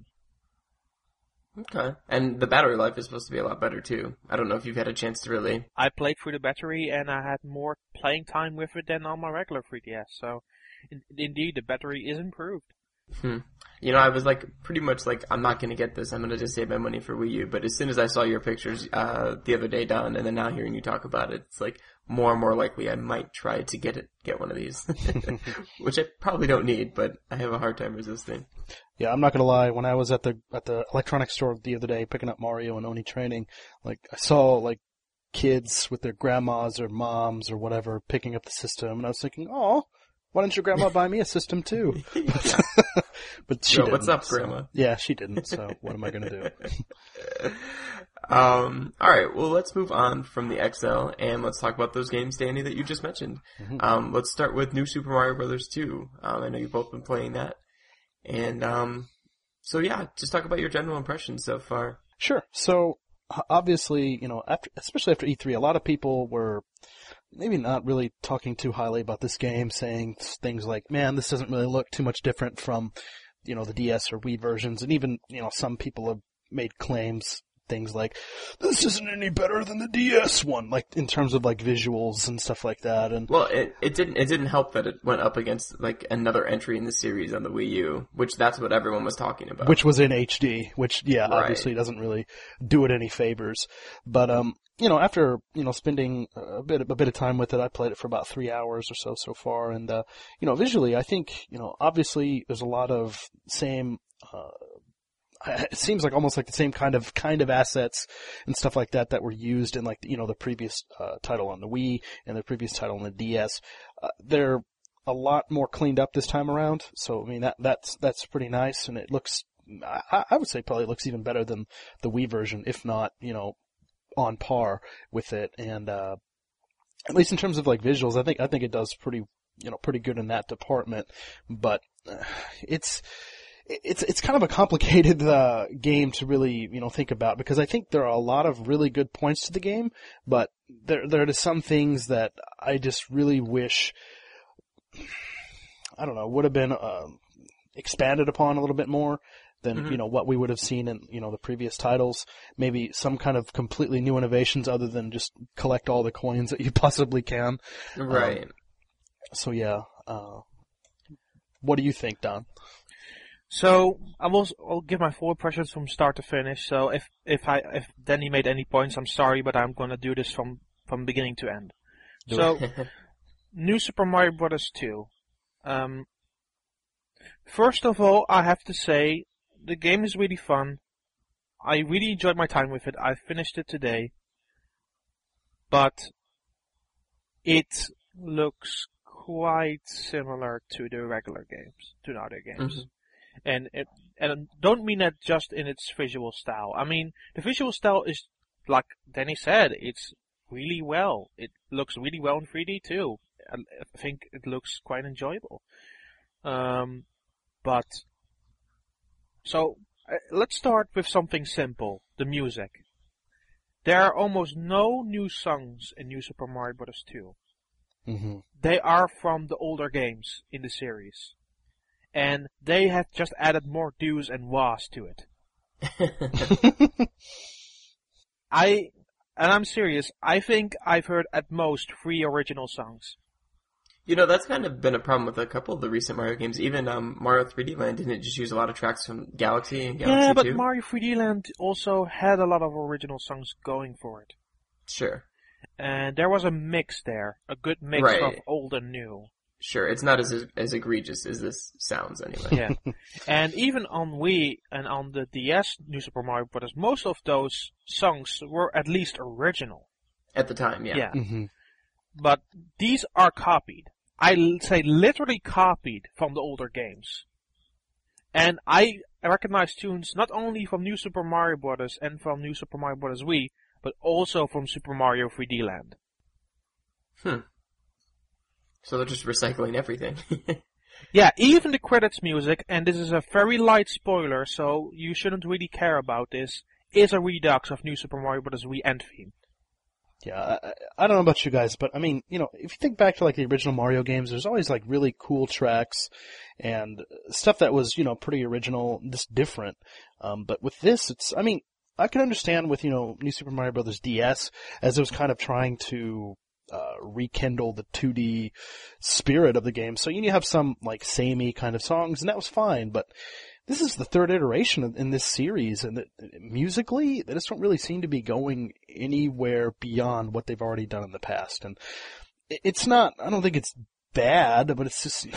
Okay. And the battery life is supposed to be a lot better too. I don't know if you've had a chance to really... I played through the battery and I had more playing time with it than on my regular 3DS, so indeed the battery is improved. You know, I was pretty much I'm not going to get this. I'm going to just save my money for Wii U. But as soon as I saw your pictures the other day, Don, and then now hearing you talk about it, it's more and more likely I might try to get one of these, which I probably don't need, but I have a hard time resisting. Yeah, I'm not going to lie. When I was at the electronics store the other day picking up Mario and Oni Training, I saw kids with their grandmas or moms or whatever picking up the system, and I was thinking, oh. Why didn't your grandma buy me a system too? But she didn't. What's up, Grandma? Yeah, she didn't, so what am I going to do? Alright, well let's move on from the XL and let's talk about those games, Danny, that you just mentioned. Let's start with New Super Mario Bros. 2. I know you've both been playing that. And, so yeah, just talk about your general impressions so far. Sure. So, obviously, especially after E3, a lot of people were maybe not really talking too highly about this game, saying things like, man, this doesn't really look too much different from, the DS or Wii versions. And even, some people have made claims, things like, this isn't any better than the DS one, in terms of visuals and stuff like that. And well, it didn't help that it went up against another entry in the series on the Wii U, which that's what everyone was talking about. Which was in HD, which obviously doesn't really do it any favors. But after spending a bit of time with it, I played it for about 3 hours or so far, and visually, I think obviously there's a lot of same. It seems almost the same kind of assets and stuff like that were used in the previous title on the Wii and the previous title on the DS. They're a lot more cleaned up this time around, so I mean that's pretty nice, and it looks. I would say probably looks even better than the Wii version, if not on par with it. And at least in terms of visuals, I think it does pretty good in that department. But it's kind of a complicated game to really think about, because I think there are a lot of really good points to the game, but there are some things that I just really wish would have been expanded upon a little bit more than what we would have seen in the previous titles. Maybe some kind of completely new innovations other than just collect all the coins that you possibly can. Right. So yeah, what do you think, Don? So I'll give my full impressions from start to finish. So if Danny made any points, I'm sorry, but I'm gonna do this from beginning to end. So New Super Mario Bros. 2. First of all, I have to say the game is really fun. I really enjoyed my time with it. I finished it today, but it looks quite similar to the regular games, to the other games. And don't mean that just in its visual style. I mean, the visual style is, like Danny said, it's really well. It looks really well in 3D too. I think it looks quite enjoyable. So let's start with something simple, the music. There are almost no new songs in New Super Mario Bros. 2. They are from the older games in the series. And they have just added more do's and wahs to it. I and I'm serious, I think I've heard at most 3 original songs. You know, that's kind of been a problem with a couple of the recent Mario games. Even Mario 3D Land didn't just use a lot of tracks from Galaxy and Galaxy 2. Yeah, but Mario 3D Land also had a lot of original songs going for it. Sure. And there was a mix there, a good mix of old and new. Sure, it's not as egregious as this sounds anyway. Yeah. And even on Wii and on the DS New Super Mario Bros., most of those songs were at least original. At the time, yeah. Yeah. Mm-hmm. But these are copied. I say literally copied from the older games. And I recognize tunes not only from New Super Mario Bros. And from New Super Mario Bros. Wii, but also from Super Mario 3D Land. So they're just recycling everything. Yeah, even the credits music, and this is a very light spoiler, so you shouldn't really care about this, is a redux of New Super Mario Bros. Wii end theme. Yeah, I don't know about you guys, but I mean, you know, if you think back to like the original Mario games, there's always like really cool tracks and stuff that was, you know, pretty original, just different. But with this, I mean, I can understand with, you know, New Super Mario Bros. DS as it was kind of trying to rekindle the 2D spirit of the game. So you have some like samey kind of songs, and that was fine, but this is the third iteration in this series, and musically, they just don't really seem to be going anywhere beyond what they've already done in the past. And it's not, I don't think it's bad, but it's just,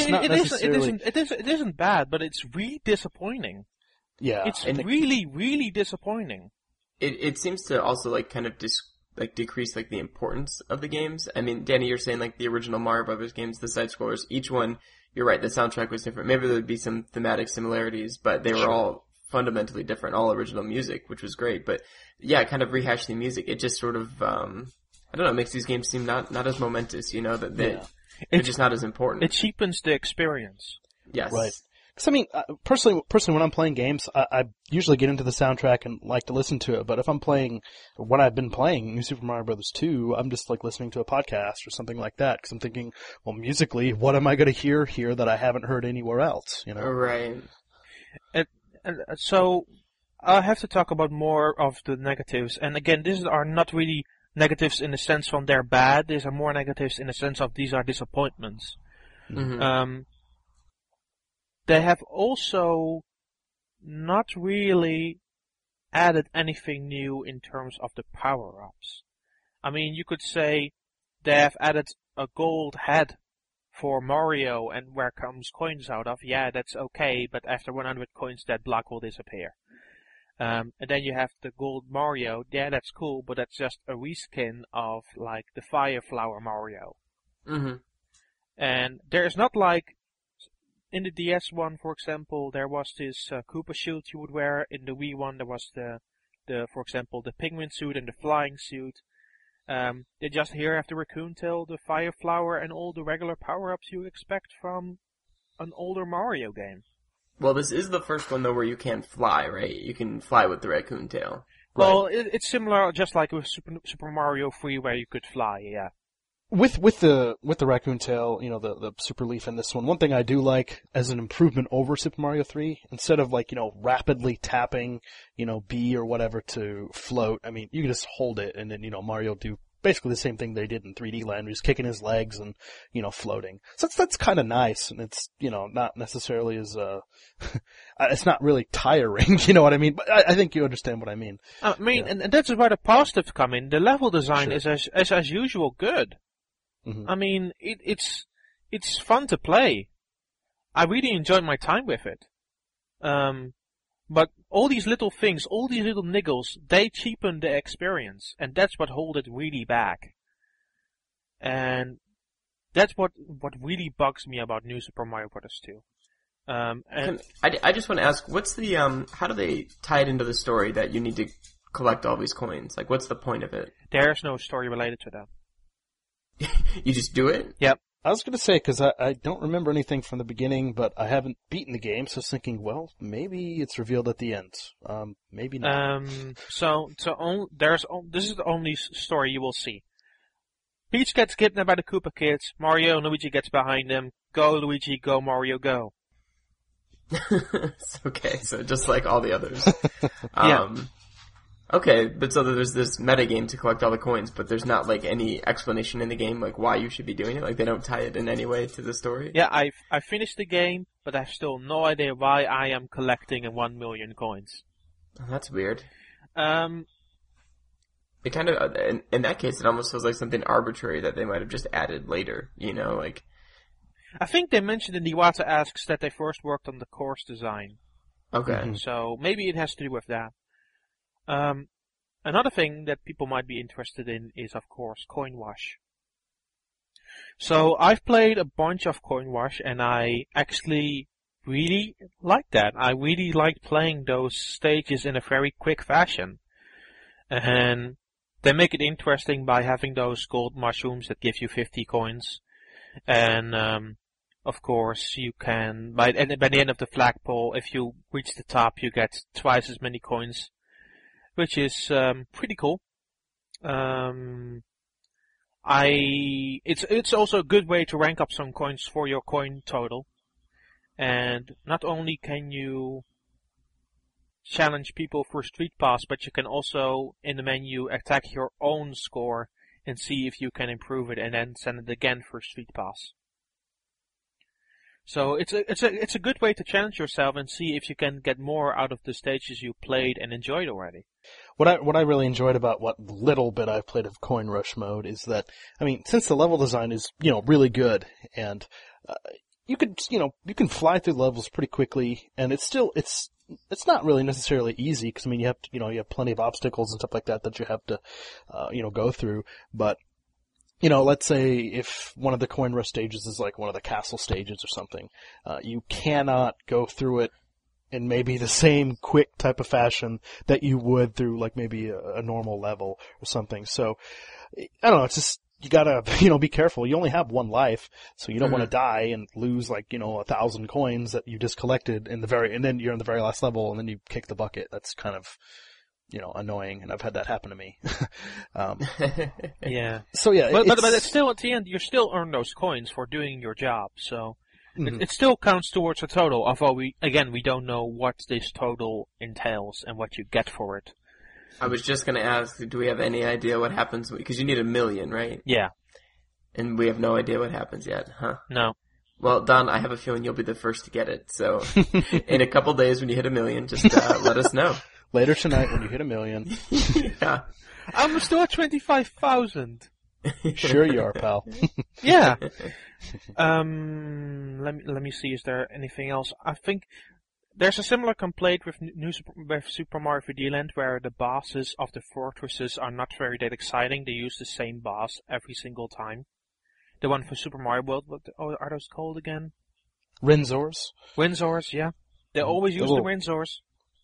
it isn't bad, but it's really disappointing. Yeah. It's really, really disappointing. It seems to also like kind of decrease like the importance of the games. I mean, Danny, you're saying like the original Mario Brothers games, the side scrollers, each one, you're right, the soundtrack was different. Maybe there would be some thematic similarities, but they were all fundamentally different, all original music, which was great. But yeah, kind of rehashing the music, it just sort of, I don't know, makes these games seem not as momentous, you know, that they're just not as important. It cheapens the experience. Yes. Right. Because I mean, personally, when I'm playing games, I usually get into the soundtrack and like to listen to it. But if I'm playing, when I've been playing New Super Mario Bros. 2, I'm just like listening to a podcast or something like that. Because I'm thinking, well, musically, what am I going to hear here that I haven't heard anywhere else? You know, right? And so I have to talk about more of the negatives. And again, these are not really negatives in the sense from they're bad. These are more negatives in the sense of these are disappointments. Mm-hmm. They have also not really added anything new in terms of the power-ups. I mean, you could say they have added a gold head for Mario and where comes coins out of. Yeah, that's okay, but after 100 coins that block will disappear. And then you have the gold Mario. Yeah, that's cool, but that's just a reskin of like the Fire Flower Mario. Mm-hmm. And there's not like in the DS one, for example, there was this Koopa shield you would wear. In the Wii one, there was the for example, the penguin suit and the flying suit. They just here have the raccoon tail, the fire flower, and all the regular power-ups you expect from an older Mario game. Well, this is the first one though where you can fly, right? You can fly with the raccoon tail. Well, it's similar, just like with Super Mario 3, where you could fly. Yeah. With the raccoon tail, you know, the super leaf in this one thing I do like as an improvement over Super Mario 3, instead of like, you know, rapidly tapping, you know, B or whatever to float, I mean, you can just hold it and then, you know, Mario do basically the same thing they did in 3D Land, he's kicking his legs and, you know, floating. So that's kind of nice, and it's, you know, not necessarily as, it's not really tiring, you know what I mean? But I think you understand what I mean. I mean, and that's where the positives come in. The level design is as usual good. Mm-hmm. I mean, it's fun to play. I really enjoyed my time with it. But all these little things, all these little niggles, they cheapen the experience, and that's what holds it really back. And that's what really bugs me about New Super Mario Bros. 2. And I just want to ask, what's the how do they tie it into the story that you need to collect all these coins? Like, what's the point of it? There's no story related to that. You just do it? Yep. I was going to say, because I don't remember anything from the beginning, but I haven't beaten the game, so I was thinking, well, maybe it's revealed at the end. Maybe not. This is the only story you will see. Peach gets kidnapped by the Koopa kids. Mario and Luigi gets behind them. Go Luigi, go Mario, go. Okay, so just like all the others. Yeah. Okay, but so there's this metagame to collect all the coins, but there's not like any explanation in the game like why you should be doing it. Like they don't tie it in any way to the story. Yeah, I finished the game, but I have still no idea why I am collecting 1 million coins. Oh, that's weird. It kind of in that case, it almost feels like something arbitrary that they might have just added later. You know, like. I think they mentioned in the Iwata Asks that they first worked on the course design. Okay. Mm-hmm. So maybe it has to do with that. Another thing that people might be interested in is, of course, Coin Wash. So I've played a bunch of Coin Wash, and I actually really like that. I really like playing those stages in a very quick fashion. And they make it interesting by having those gold mushrooms that give you 50 coins. And of course, you can, by the end of the flagpole, if you reach the top, you get twice as many coins, which is pretty cool. It's also a good way to rank up some coins for your coin total. And not only can you challenge people for Street Pass, but you can also, in the menu, attack your own score and see if you can improve it, and then send it again for Street Pass. So it's a good way to challenge yourself and see if you can get more out of the stages you played and enjoyed already. What I really enjoyed about what little bit I've played of Coin Rush mode is that, I mean, since the level design is, really good, and you can fly through levels pretty quickly, and it's not really necessarily easy, because I mean, you have plenty of obstacles and stuff like that you have to go through, but let's say if one of the Coin Rush stages is like one of the castle stages or something, you cannot go through it in maybe the same quick type of fashion that you would through like maybe a normal level or something. So, I don't know, it's just, you gotta, be careful. You only have one life, so you don't want to die and lose 1,000 coins that you just collected and then you're in the very last level and then you kick the bucket. That's kind of, annoying, and I've had that happen to me. Yeah. So yeah. But it's still, at the end, you still earn those coins for doing your job, so it still counts towards a total, although we don't know what this total entails and what you get for it. I was just going to ask, do we have any idea what happens? Because you need 1 million, right? Yeah. And we have no idea what happens yet, huh? No. Well, Don, I have a feeling you'll be the first to get it. So in a couple days when you hit 1 million, just let us know. Later tonight when you hit 1 million. Yeah. I'm still at 25,000. Sure you are, pal. Yeah. Let me see, is there anything else? I think there's a similar complaint with Super Mario 3D Land, where the bosses of the fortresses are not very that exciting. They use the same boss every single time. The one for Super Mario World, what are those called again? Rinzors. Rinzors, yeah. They always use the Rinzors.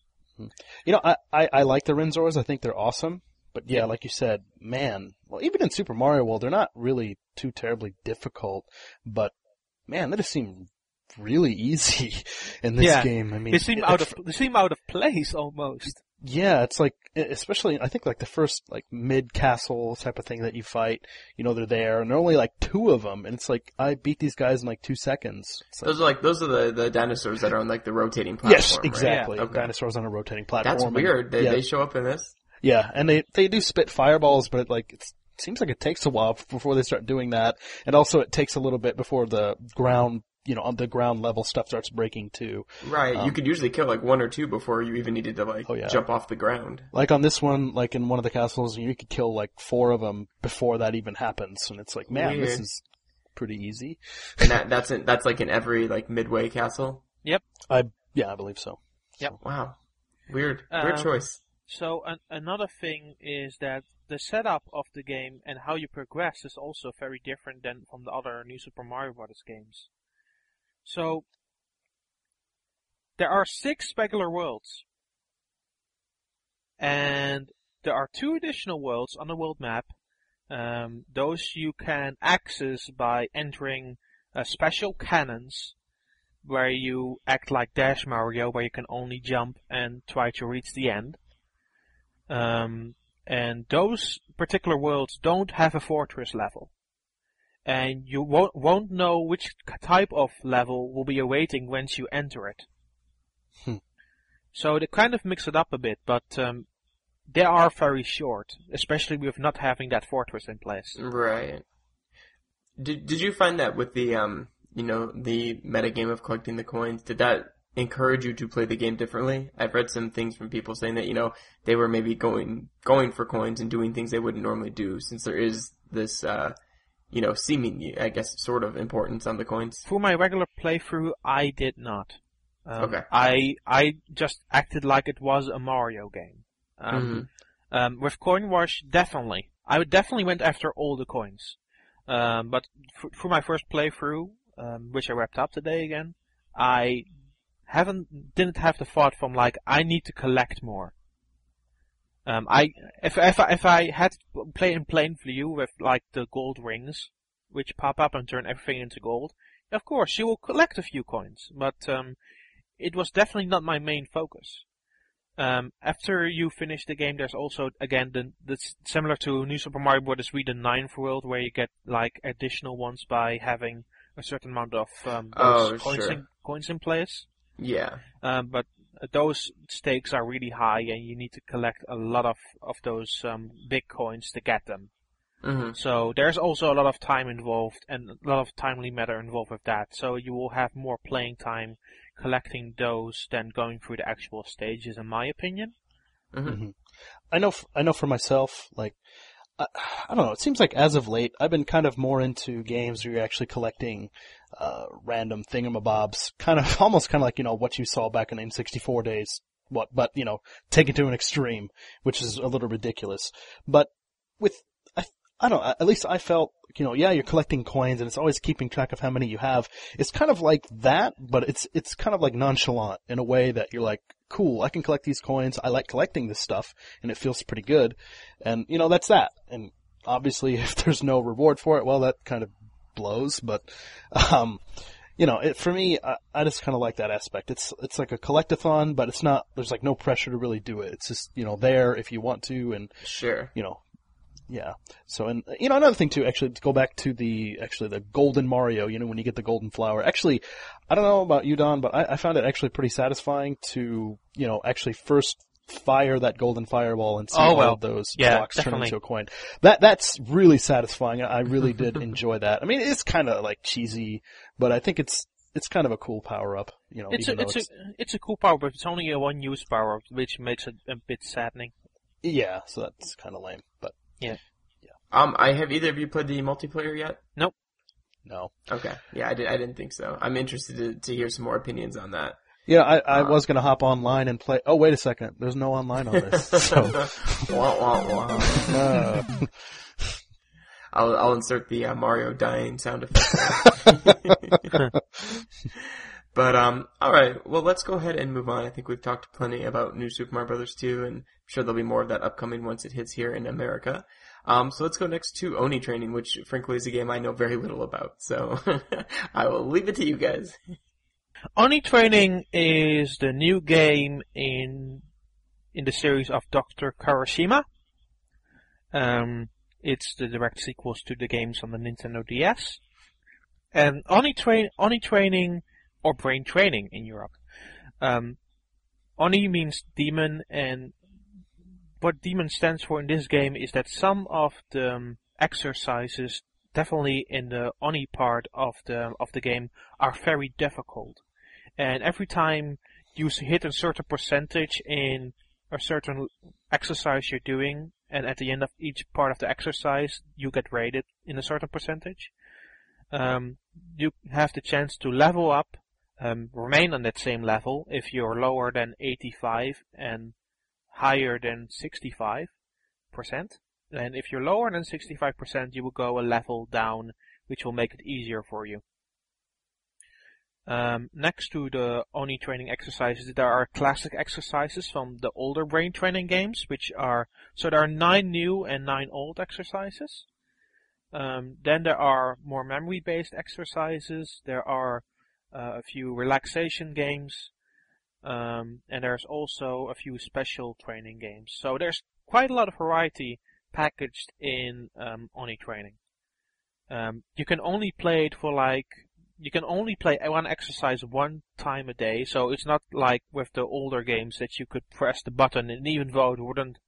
I like the Rinzors. I think they're awesome. But yeah, like you said, man, well, even in Super Mario World, they're not really too terribly difficult. But man, they just seem really easy in this game. I mean, they seem out of place almost. Yeah, it's like, especially, I think like the first like mid-castle type of thing that you fight, they're there, and there are only like 2 of them, and it's like, I beat these guys in like 2 seconds. Those are the dinosaurs that are on like the rotating platform. Yes, exactly. Right? Yeah. Okay. Dinosaurs on a rotating platform. That's weird. They show up in this? Yeah, and they do spit fireballs, but it seems like it takes a while before they start doing that, and also it takes a little bit before the ground, on the ground level stuff starts breaking too. Right, you could usually kill like 1 or 2 before you even needed to jump off the ground. Like on this one, like in one of the castles, you could kill like 4 of them before that even happens, and it's like, man, this is pretty easy. And that's like in every like midway castle? Yep. I believe so. Yep. Wow. Weird choice. So another thing is that the setup of the game and how you progress is also very different than from the other New Super Mario Bros. Games. So, there are 6 regular worlds. And there are 2 additional worlds on the world map. Those you can access by entering special cannons, where you act like Dash Mario, where you can only jump and try to reach the end. And those particular worlds don't have a fortress level. And you won't know which type of level will be awaiting once you enter it. So they kind of mix it up a bit, but they are very short, especially with not having that fortress in place. Right. Did you find that with the the metagame of collecting the coins, did that encourage you to play the game differently? I've read some things from people saying that, they were maybe going for coins and doing things they wouldn't normally do, since there is this, seeming, I guess, sort of importance on the coins. For my regular playthrough, I did not. Okay. I just acted like it was a Mario game. With Coin Rush, definitely. I definitely went after all the coins. But for my first playthrough, which I wrapped up today again, I didn't have the thought from I need to collect more. If I had to play in plain view with the gold rings, which pop up and turn everything into gold, of course you will collect a few coins, but it was definitely not my main focus. After you finish the game, there's also, again, the similar to New Super Mario Bros. Wii, the 9th world, where you get additional ones by having a certain amount of coins in place. Yeah. But those stakes are really high, and you need to collect a lot of those big coins to get them. Mm-hmm. So there's also a lot of time involved, and a lot of timely matter involved with that. So you will have more playing time collecting those than going through the actual stages, in my opinion. Mm-hmm. I know for myself, I don't know, it seems like as of late, I've been kind of more into games where you're actually collecting random thingamabobs, almost kind of like, what you saw back in N64 days, but, taken to an extreme, which is a little ridiculous. But I don't know, at least I felt, you're collecting coins and it's always keeping track of how many you have. It's kind of like that, but it's kind of nonchalant in a way that you're cool, I can collect these coins, I like collecting this stuff, and it feels pretty good. And, that's that. And obviously if there's no reward for it, well, that kind of blows, but, for me, I just kind of like that aspect. It's like a collectathon, but it's not, there's no pressure to really do it. It's just, there if you want to, and, sure. Yeah. So, and, another thing too, actually, to go back to the golden Mario, when you get the golden flower. Actually, I don't know about you, Don, but I found it actually pretty satisfying to, actually first fire that golden fireball and see all of those blocks turn into a coin. That's really satisfying. I really did enjoy that. I mean, it's kind of cheesy, but I think it's kind of a cool power up, It's a cool power up, but it's only a one-use power up, which makes it a bit saddening. Yeah, so that's kind of lame, but. Yeah. Have either of you played the multiplayer yet? Nope. No. Okay. Yeah, I didn't think so. I'm interested to hear some more opinions on that. Yeah, I was gonna hop online and play. Oh, wait a second. There's no online on this. So. Wah, wah, wah. I'll insert the Mario dying sound effect. But, alright, well, let's go ahead and move on. I think we've talked plenty about New Super Mario Bros. 2, and I'm sure there'll be more of that upcoming once it hits here in America. So let's go next to Oni Training, which, frankly, is a game I know very little about. So, I will leave it to you guys. Oni Training is the new game in the series of Dr. Karashima. It's the direct sequels to the games on the Nintendo DS. And Oni Training, or Brain Training in Europe. Oni means demon, and what demon stands for in this game is that some of the exercises, definitely in the Oni part of the game, are very difficult. And every time you hit a certain percentage in a certain exercise you're doing, and at the end of each part of the exercise, you get rated in a certain percentage, you have the chance to level up, remain on that same level if you're lower than 85 and higher than 65%. And if you're lower than 65%, you will go a level down, which will make it easier for you. Next to the Oni Training exercises, there are classic exercises from the older Brain Training games, so there are 9 new and 9 old exercises. Then there are more memory-based exercises, there are a few relaxation games, and there's also a few special training games. So there's quite a lot of variety packaged in Oni Training. You can only play it you can only play one exercise one time a day, so it's not like with the older games that you could press the button, and even though it wouldn't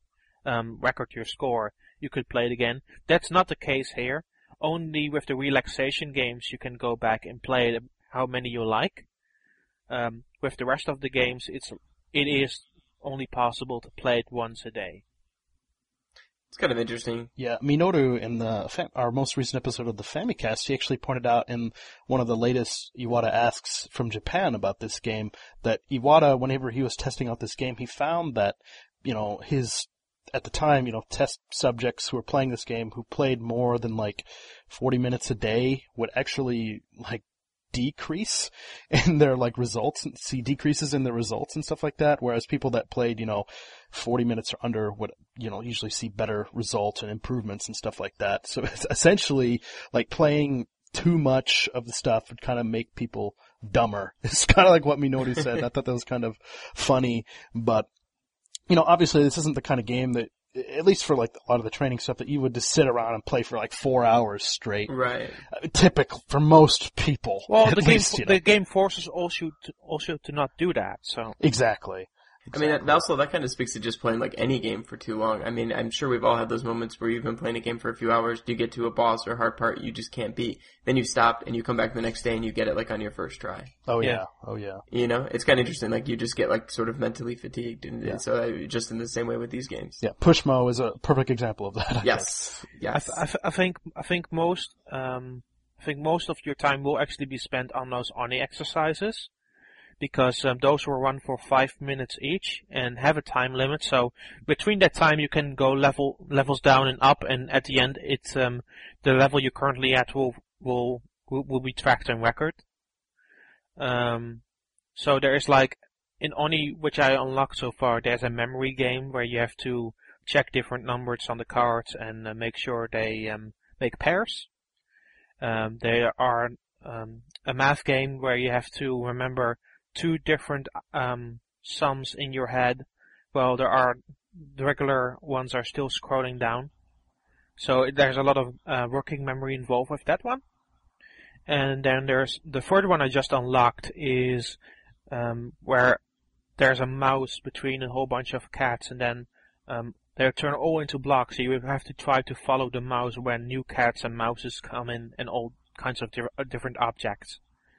record your score, you could play it again. That's not the case here. Only with the relaxation games you can go back and play it how many you like. With the rest of the games, it is only possible to play it once a day. It's kind of interesting. Yeah, Minoru in our most recent episode of the Famicast, he actually pointed out in one of the latest Iwata Asks from Japan about this game that Iwata, whenever he was testing out this game, he found that, at the time, test subjects who were playing this game who played more than 40 minutes a day would actually decrease in their results, see decreases in their results and stuff like that, whereas people that played 40 minutes or under would usually see better results and improvements and stuff like that. So it's essentially playing too much of the stuff would kind of make people dumber. It's kind of like what Minoru said. I thought that was kind of funny, but obviously this isn't the kind of game that, at least for a lot of the training stuff, that you would just sit around and play for 4 hours straight. Right. Typical for most people. Well, the game forces also to not do that. So exactly. I mean, that kind of speaks to just playing any game for too long. I mean, I'm sure we've all had those moments where you've been playing a game for a few hours, you get to a boss or hard part you just can't beat. Then you stop and you come back the next day and you get it on your first try. Oh yeah. Oh yeah. It's kind of interesting. You just get sort of mentally fatigued, and so just in the same way with these games. Yeah, Pushmo is a perfect example of that. Yes. Yes. I think most of your time will actually be spent on those Oni exercises. Because those will run for 5 minutes each and have a time limit. So between that time you can go levels down and up, and at the end it's the level you're currently at will be tracked and record. So there is in Oni, which I unlocked so far, there's a memory game where you have to check different numbers on the cards and make sure they make pairs. There are a math game where you have to remember 2 different sums in your head. Well, the regular ones are still scrolling down. So there's a lot of working memory involved with that one. And then there's the third one I just unlocked is where there's a mouse between a whole bunch of cats, and then they turn all into blocks. So you have to try to follow the mouse when new cats and mouses come in and all kinds of different objects.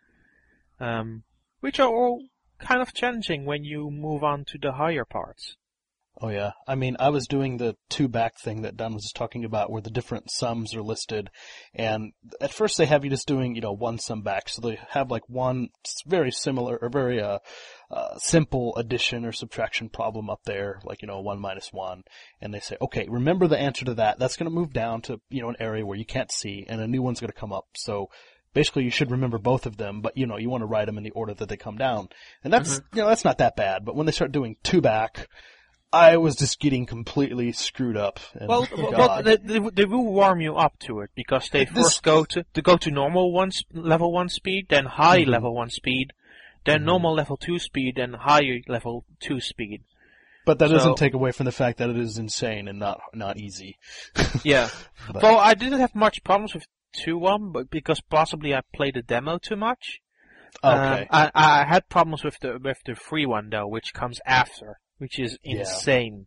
Which are all kind of challenging when you move on to the higher parts. Oh yeah. I mean, I was doing the 2 back thing that Don was just talking about where the different sums are listed, and at first they have you just doing, 1 sum back, so they have one very similar or very simple addition or subtraction problem up there, 1 minus 1, and they say, okay, remember the answer to that. That's going to move down to, an area where you can't see, and a new one's going to come up, so basically you should remember both of them, but you want to write them in the order that they come down. And that's, that's not that bad, but when they start doing 2 back, I was just getting completely screwed up. And well, they will warm you up to it, because they first go to normal level 1 speed, then high level 1 speed, then normal level 2 speed, and high level 2 speed. But that doesn't take away from the fact that it is insane and not easy. Yeah. Well, I didn't have much problems with 2-1, but because possibly I played the demo too much. Okay. I had problems with the free one though, which comes after, which is insane.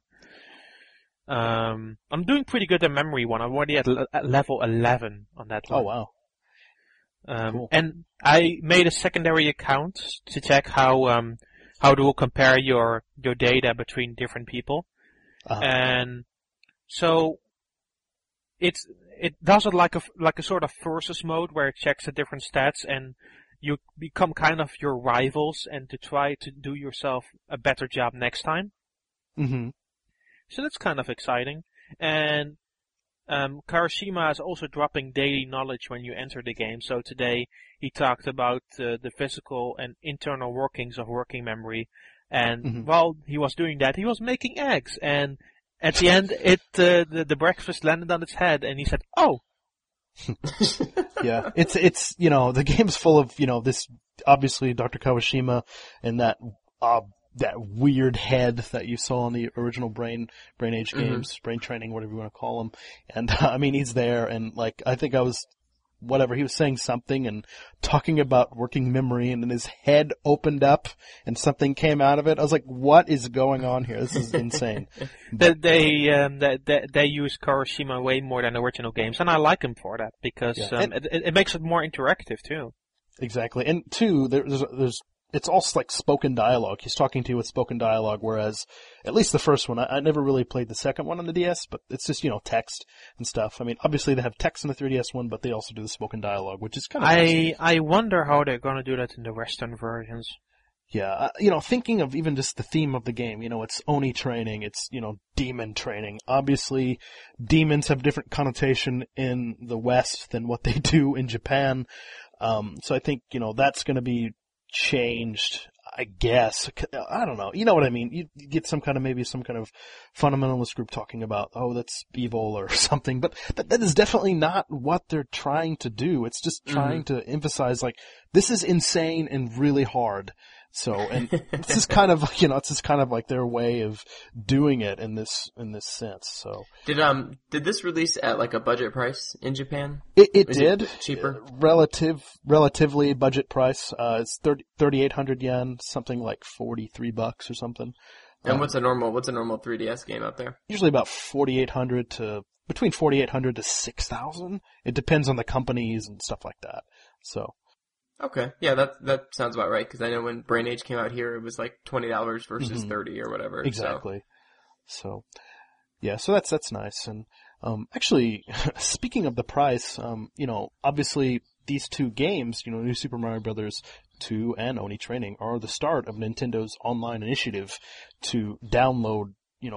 I'm doing pretty good at memory one. I'm already at level 11 on that one. Oh wow. Cool. And I made a secondary account to check how it will compare your data between different people. And so it does it like a sort of versus mode where it checks the different stats, and you become kind of your rivals and to try to do yourself a better job next time. Mm-hmm. So that's kind of exciting. And Kawashima is also dropping daily knowledge when you enter the game. So today he talked about the physical and internal workings of working memory. And while he was doing that, he was making eggs. And at the end, the breakfast landed on its head, and he said, "Oh." Yeah, it's the game's full of this obviously Dr. Kawashima and that weird head that you saw in the original Brain Age games, Brain Training, whatever you want to call them. And I mean, he's there, and I think I was whatever. He was saying something and talking about working memory, and then his head opened up and something came out of it. I was like, what is going on here? This is insane. They use Kawashima way more than the original games, and I like him for that because it makes it more interactive too. Exactly. And two, there's it's all like spoken dialogue. He's talking to you with spoken dialogue, whereas at least the first one, I never really played the second one on the DS, but it's just, text and stuff. I mean, obviously they have text in the 3DS one, but they also do the spoken dialogue, which is kind of I wonder how they're going to do that in the Western versions. Yeah, thinking of even just the theme of the game, it's Oni training, it's, demon training. Obviously, demons have different connotation in the West than what they do in Japan. So I think, that's going to be changed, I guess. I don't know. You know what I mean? You get maybe some kind of fundamentalist group talking about, oh, that's evil or something, but that is definitely not what they're trying to do. It's just trying to emphasize, like, this is insane and really hard. So, and this is kind of, it's just kind of like their way of doing it in this sense. So, did this release at like a budget price in Japan? It did. It cheaper? Relatively budget price. It's 3,800 yen, something like $43 or something. And what's a normal 3DS game out there? Usually about between 4,800 to 6,000. It depends on the companies and stuff like that. So. Okay, yeah, that sounds about right, because I know when Brain Age came out here, it was like $20 versus $30 or whatever. Exactly. So yeah, so that's nice. And actually, speaking of the price, obviously these two games, New Super Mario Bros. 2 and Oni Training are the start of Nintendo's online initiative to download,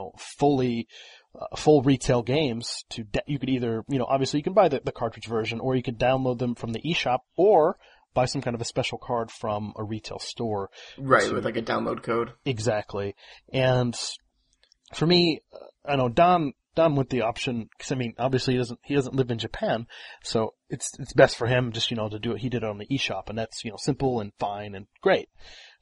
full retail games. You could either, obviously you can buy the cartridge version, or you could download them from the eShop, or buy some kind of a special card from a retail store. Right, with like a download code. Exactly. And for me, I know Don went the option, because obviously he doesn't live in Japan, so it's best for him just, to do it. He did it on the eShop, and that's, simple and fine and great.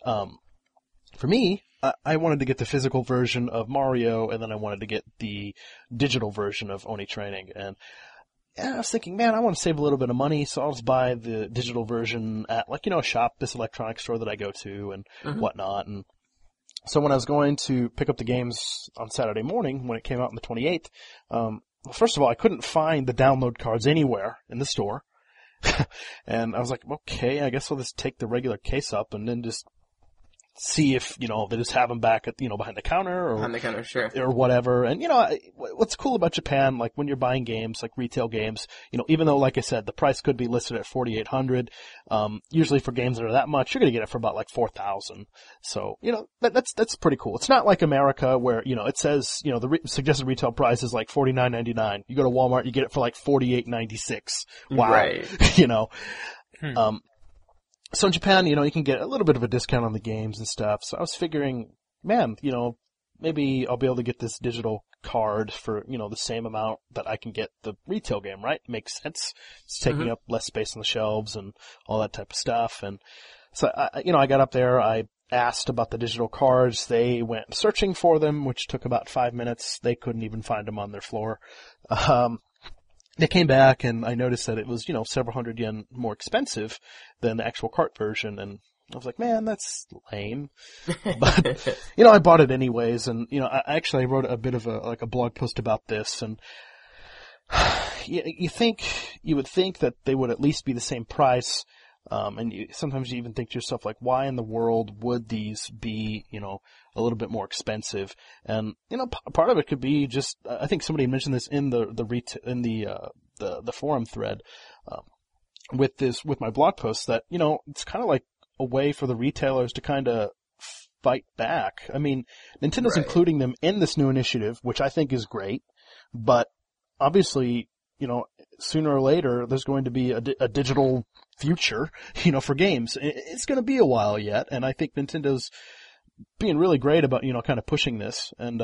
For me, I wanted to get the physical version of Mario, and then I wanted to get the digital version of Oni Training, and I was thinking, man, I want to save a little bit of money, so I'll just buy the digital version at, a shop, this electronics store that I go to and whatnot. And so when I was going to pick up the games on Saturday morning, when it came out on the 28th, first of all, I couldn't find the download cards anywhere in the store. And I was like, okay, I guess I'll just take the regular case up and then just see if, they just have them back at, behind the counter or, behind the counter, sure, or whatever. And, what's cool about Japan, like when you're buying games, like retail games, even though, like I said, the price could be listed at 4,800, usually for games that are that much, you're going to get it for about like 4,000. So, that's pretty cool. It's not like America where, it says, the suggested retail price is like $49.99. You go to Walmart, you get it for like $48.96. Wow. Right. So in Japan, you can get a little bit of a discount on the games and stuff. So I was figuring, man, maybe I'll be able to get this digital card for, the same amount that I can get the retail game, right? Makes sense. It's taking up less space on the shelves and all that type of stuff. And so, I got up there, I asked about the digital cards. They went searching for them, which took about 5 minutes. They couldn't even find them on their floor. They came back, and I noticed that it was, several hundred yen more expensive than the actual cart version, and I was like, man, that's lame. But, I bought it anyways, and, I wrote a bit of a blog post about this, and you would think that they would at least be the same price, and sometimes you even think to yourself, like, why in the world would these be, a little bit more expensive? And, part of it could be just, I think somebody mentioned this in the forum thread, with my blog post, that, it's kind of like a way for the retailers to kind of fight back. I mean, Nintendo's including them in this new initiative, which I think is great, but obviously, sooner or later, there's going to be a digital future, for games. It's going to be a while yet, and I think Nintendo's being really great about, kind of pushing this. And,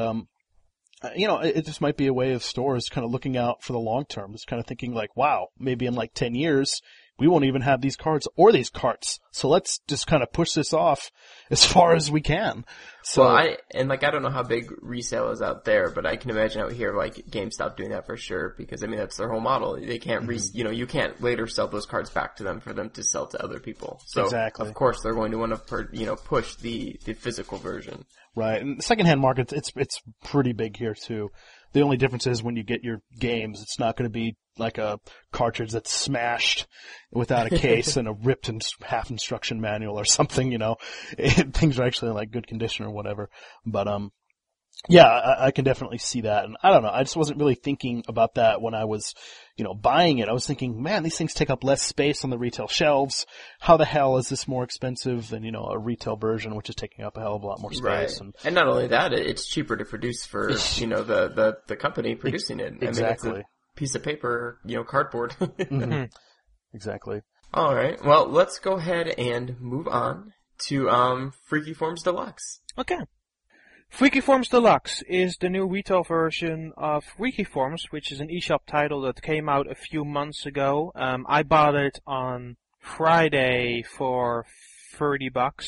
it just might be a way of stores kind of looking out for the long term. Just kind of thinking like, wow, maybe in like 10 years, we won't even have these cards or these carts. So let's just kind of push this off as far as we can. So I don't know how big resale is out there, but I can imagine out here like GameStop doing that for sure, because I mean that's their whole model. They can't you can't later sell those cards back to them for them to sell to other people. So exactly. Of course they're going to want to push the physical version. Right. And the secondhand market, it's pretty big here too. The only difference is when you get your games, it's not going to be like a cartridge that's smashed without a case and a ripped in half instruction manual or something, Things are actually in like good condition or whatever. But, yeah, I can definitely see that. And I don't know, I just wasn't really thinking about that when I was, buying it. I was thinking, man, these things take up less space on the retail shelves. How the hell is this more expensive than, a retail version, which is taking up a hell of a lot more space? Right. And not only that, it's cheaper to produce for, the company producing it. Exactly. I mean, it's a piece of paper, cardboard. Mm-hmm. Exactly. All right. Well, let's go ahead and move on to, Freaky Forms Deluxe. Okay. Freaky Forms Deluxe is the new retail version of Freaky Forms, which is an eShop title that came out a few months ago. I bought it on Friday for $30.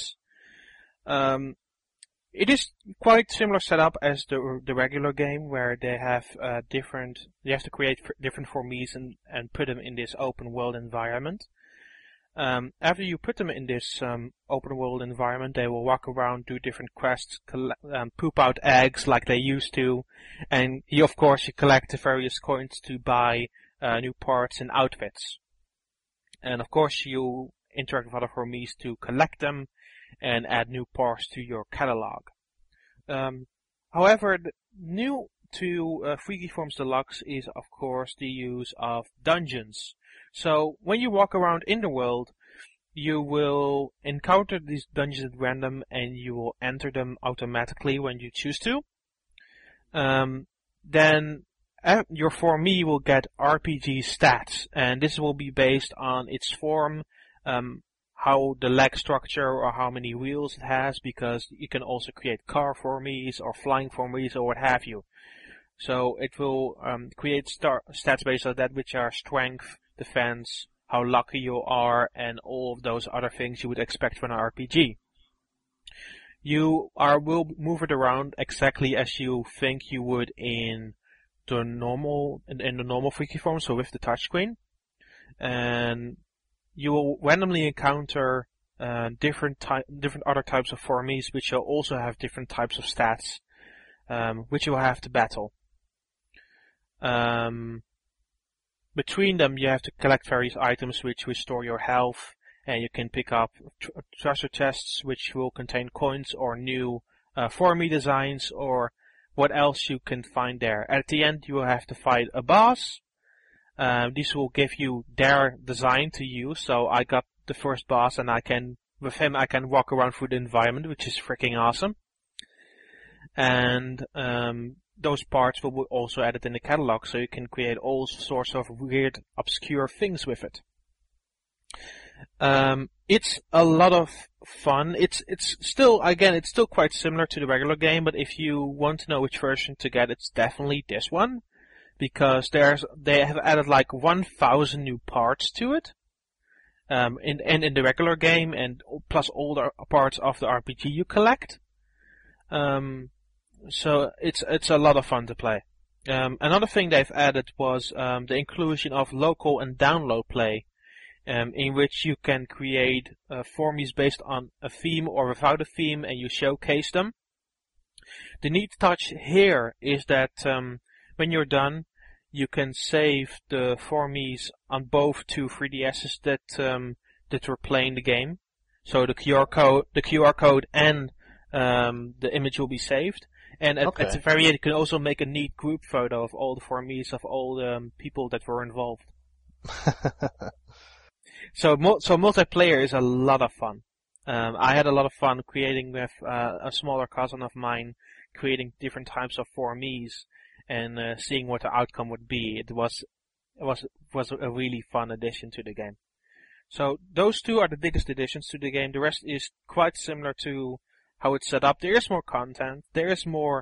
It is quite similar setup as the regular game, where they have you have to create different formies and put them in this open world environment. After you put them in this open world environment, they will walk around, do different quests, poop out eggs like they used to, and you collect the various coins to buy new parts and outfits. And of course you interact with other formies to collect them and add new parts to your catalog. However, new to Freaky Forms Deluxe is of course the use of dungeons. So when you walk around in the world, you will encounter these dungeons at random and you will enter them automatically when you choose to. Then your formie will get RPG stats, and this will be based on its form, how the leg structure or how many wheels it has, because you can also create car formies or flying formies or what have you. So it will create stats based on that, which are strength, defense, how lucky you are, and all of those other things you would expect from an RPG. You will move it around exactly as you think you would in the normal Freaky Form, so with the touchscreen. And you will randomly encounter different other types of formies, which will also have different types of stats, which you will have to battle. Between them, you have to collect various items which restore your health, and you can pick up treasure chests which will contain coins or new formie designs or what else you can find there. At the end, you will have to fight a boss. This will give you their design to use. So I got the first boss, and with him I can walk around through the environment, which is freaking awesome. And those parts will be also added in the catalog, so you can create all sorts of weird, obscure things with it. It's a lot of fun. It's still quite similar to the regular game, but if you want to know which version to get, it's definitely this one, because they have added like 1,000 new parts to it. In the regular game, and plus all the parts of the RPG you collect. So it's a lot of fun to play. Another thing they've added was the inclusion of local and download play, in which you can create formies based on a theme or without a theme, and you showcase them. The neat touch here is that when you're done, you can save the formies on both two 3DSs that were playing the game. So the QR code and the image will be saved. And at the very end, you can also make a neat group photo of all the formies of all the people that were involved. So multiplayer is a lot of fun. I had a lot of fun creating with a smaller cousin of mine, creating different types of formies and seeing what the outcome would be. It was a really fun addition to the game. So those two are the biggest additions to the game. The rest is quite similar to how it's set up. There is more content. There's more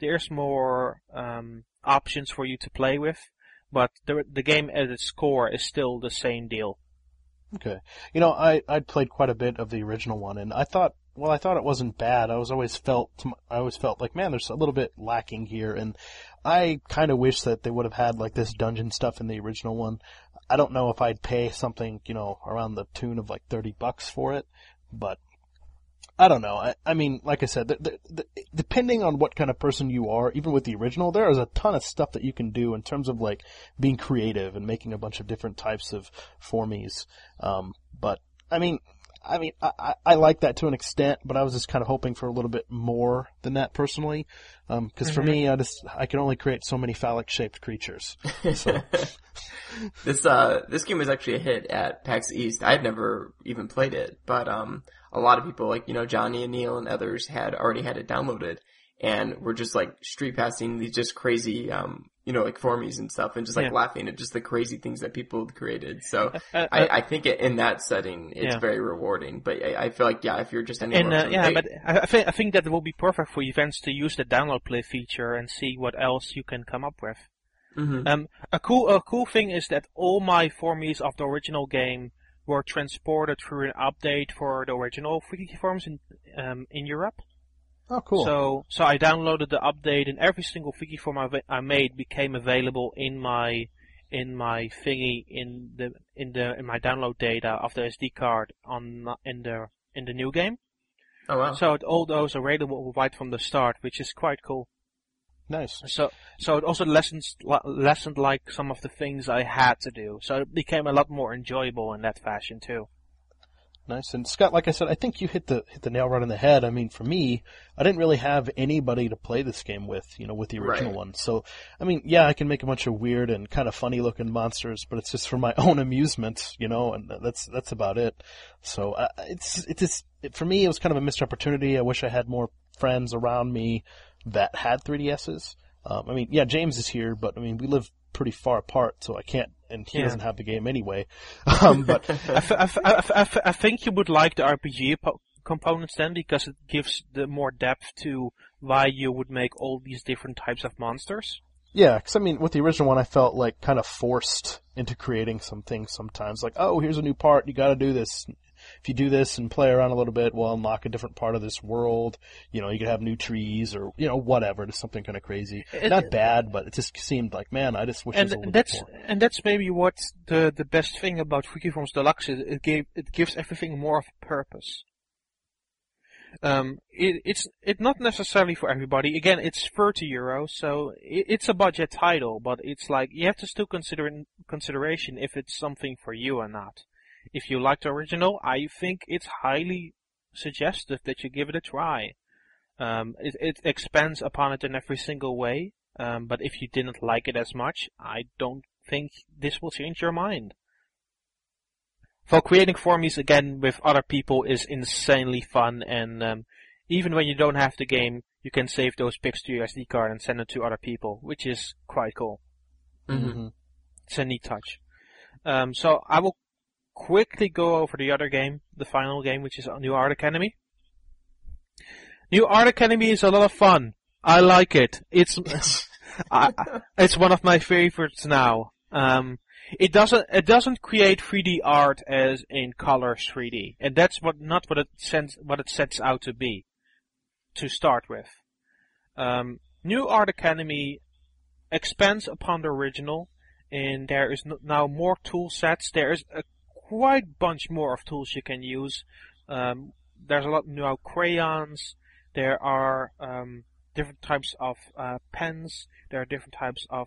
options for you to play with, but the game at its core is still the same deal. Okay. I played quite a bit of the original one, and I thought it wasn't bad. I always felt like, man, there's a little bit lacking here, and I kind of wish that they would have had like this dungeon stuff in the original one. I don't know if I'd pay something, around the tune of like $30 for it, but I don't know. I mean, like I said, depending on what kind of person you are, even with the original, there is a ton of stuff that you can do in terms of like being creative and making a bunch of different types of formies. But I mean, I like that to an extent, but I was just kind of hoping for a little bit more than that personally. Cause for me, I can only create so many phallic shaped creatures. So. This game was actually a hit at PAX East. I had never even played it, but, a lot of people like, Johnny and Neil and others had already had it downloaded and were just like street passing these just crazy, like formies and stuff and just like laughing at just the crazy things that people had created. So I think in that setting, it's very rewarding, but I feel like, if you're just anyone. But I think that will be perfect for events to use the download play feature and see what else you can come up with. Mm-hmm. A cool thing is that all my formies of the original game were transported through an update for the original Freaky Forms in Europe. Oh, cool. So I downloaded the update, and every single Freaky Form I made became available in my thingy in my download data of the SD card in the new game. Oh wow! So all those are available right from the start, which is quite cool. Nice. So it also lessened like some of the things I had to do. So it became a lot more enjoyable in that fashion too. Nice. And Scott, like I said, I think you hit the nail right on the head. I mean, for me, I didn't really have anybody to play this game with, with the original one. So, I mean, I can make a bunch of weird and kind of funny looking monsters, but it's just for my own amusement, and that's about it. So, for me, it was kind of a missed opportunity. I wish I had more friends around me that had 3DSs. I mean, James is here, but I mean, we live pretty far apart, so I can't, and he doesn't have the game anyway. But I think you would like the RPG components then, because it gives the more depth to why you would make all these different types of monsters. Yeah, because I mean, with the original one, I felt like kind of forced into creating some things sometimes. Like, oh, here's a new part, you gotta do this. If you do this and play around a little bit, we'll unlock a different part of this world. You could have new trees or, whatever. Just something kind of crazy. Not bad, but it just seemed like, man, I just wish there was a little bit more. And that's maybe what the best thing about Freaky Forms Deluxe is. It gives everything more of a purpose. It's not necessarily for everybody. Again, it's €30, so it's a budget title, but it's like, you have to still consider in consideration if it's something for you or not. If you like the original, I think it's highly suggestive that you give it a try. It expands upon it in every single way, but if you didn't like it as much, I don't think this will change your mind. For creating formies again with other people is insanely fun, and even when you don't have the game, you can save those pics to your SD card and send them to other people, which is quite cool. Mm-hmm. It's a neat touch. So I will quickly go over the other game, the final game, which is New Art Academy. New Art Academy is a lot of fun. I like it. It's it's one of my favorites now. It doesn't create 3D art as in Colors 3D, and that's not what it sets out to be. To start with, New Art Academy expands upon the original, and there is now more tool sets. There is a quite bunch more of tools you can use. There's a lot now crayons. There are different types of pens. There are different types of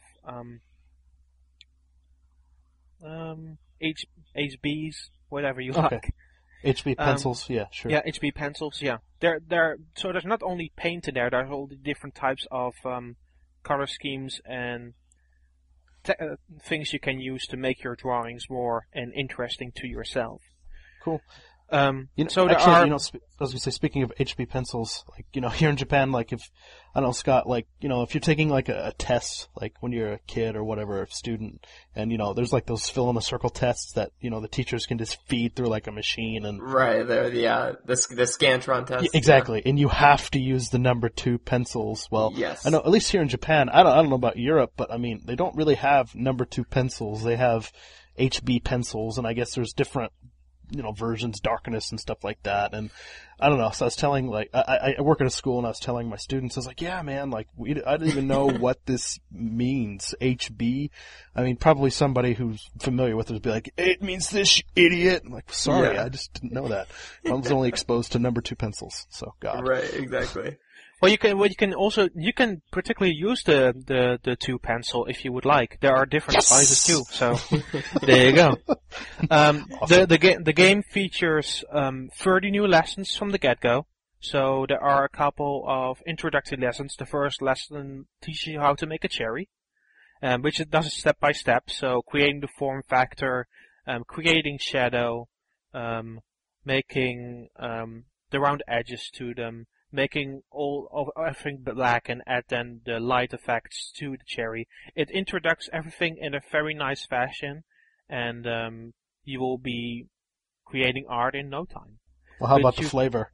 HBs, whatever you like. HB pencils, yeah, sure. Yeah, HB pencils, yeah. So there's not only paint in there. There's all the different types of color schemes and things you can use to make your drawings more and interesting to yourself. Cool. So there I was going to say, speaking of HB pencils, like, here in Japan, like if Scott, like, if you're taking like a test, like when you're a kid or whatever, a student, and there's like those fill in the circle tests that, the teachers can just feed through like a machine and. Right, the Scantron test. Yeah, exactly. Yeah. And you have to use the number 2 pencils. Well, yes. I know, at least here in Japan, I don't know about Europe, but I mean, they don't really have number 2 pencils. They have HB pencils, and I guess there's different versions, darkness and stuff like that. And I don't know. So I was telling, like, I work at a school and I was telling my students, I was like, yeah, man, like, I didn't even know what this means. HB. I mean, probably somebody who's familiar with it would be like, it means this, you idiot. I'm like, sorry, I just didn't know that. I was only exposed to number 2 pencils. So, God. Right, exactly. Well, you can particularly use the 2 pencil if you would like. There are different sizes too, so there you go. Awesome. The game features 30 new lessons from the get-go. So there are a couple of introductory lessons. The first lesson teaches you how to make a cherry, which it does step by step. So creating the form factor, creating shadow, making the round edges to them, making all of everything black and add then the light effects to the cherry. It introduces everything in a very nice fashion, and you will be creating art in no time. Well, how about the flavor?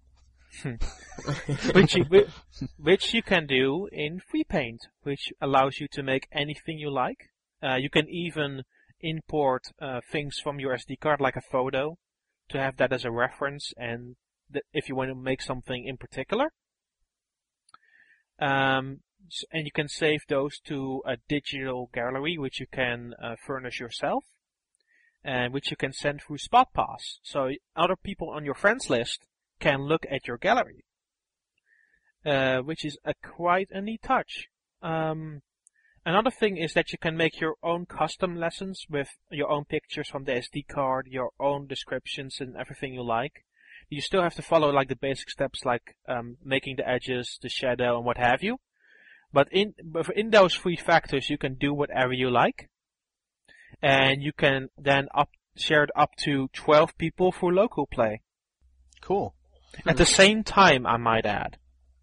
which you can do in FreePaint, which allows you to make anything you like. You can even import things from your SD card, like a photo, to have that as a reference, and if you want to make something in particular. And you can save those to a digital gallery, which you can furnish yourself, and which you can send through SpotPass. So other people on your friends list can look at your gallery, which is quite a neat touch. Another thing is that you can make your own custom lessons with your own pictures from the SD card, your own descriptions and everything you like. You still have to follow like the basic steps, like making the edges, the shadow, and what have you. But in those 3 factors, you can do whatever you like, and you can then share it up to 12 people for local play. Cool. At the same time, I might add.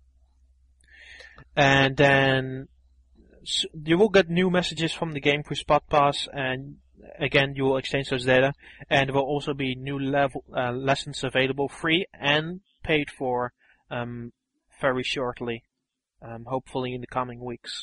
And then you will get new messages from the game through SpotPass, and again, you will exchange those data, and there will also be new lessons available, free and paid for, very shortly, hopefully in the coming weeks.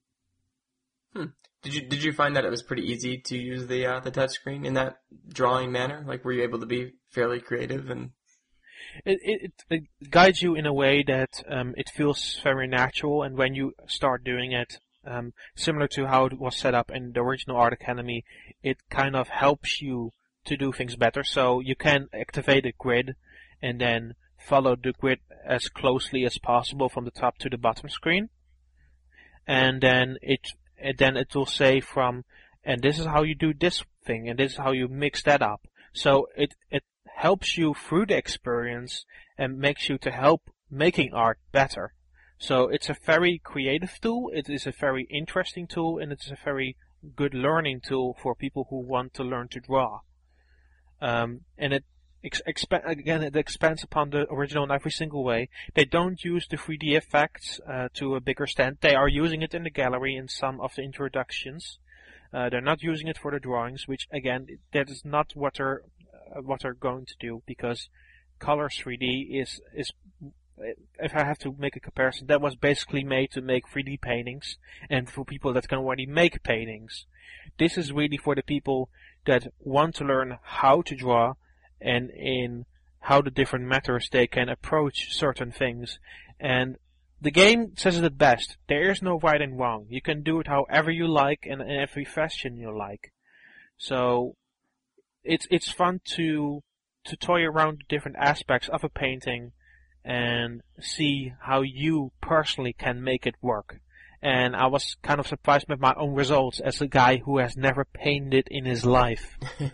Did you find that it was pretty easy to use the touchscreen in that drawing manner? Like, were you able to be fairly creative and? It guides you in a way that it feels very natural, and when you start doing it, similar to how it was set up in the original Art Academy, it kind of helps you to do things better. So you can activate a grid and then follow the grid as closely as possible from the top to the bottom screen. And then it will say and this is how you do this thing, and this is how you mix that up. So it helps you through the experience and makes you to help making art better. So it's a very creative tool, it is a very interesting tool, and it's a very good learning tool for people who want to learn to draw. And it expands upon the original in every single way. They don't use the 3D effects to a bigger extent. They are using it in the gallery in some of the introductions. They're not using it for the drawings, which again, that is not what they're going to do, because Colors 3D is if I have to make a comparison, that was basically made to make 3D paintings and for people that can already make paintings. This is really for the people that want to learn how to draw and in how the different methods they can approach certain things. And the game says it best. There is no right and wrong. You can do it however you like and in every fashion you like. So it's fun to toy around with different aspects of a painting and see how you personally can make it work. And I was kind of surprised with my own results as a guy who has never painted in his life.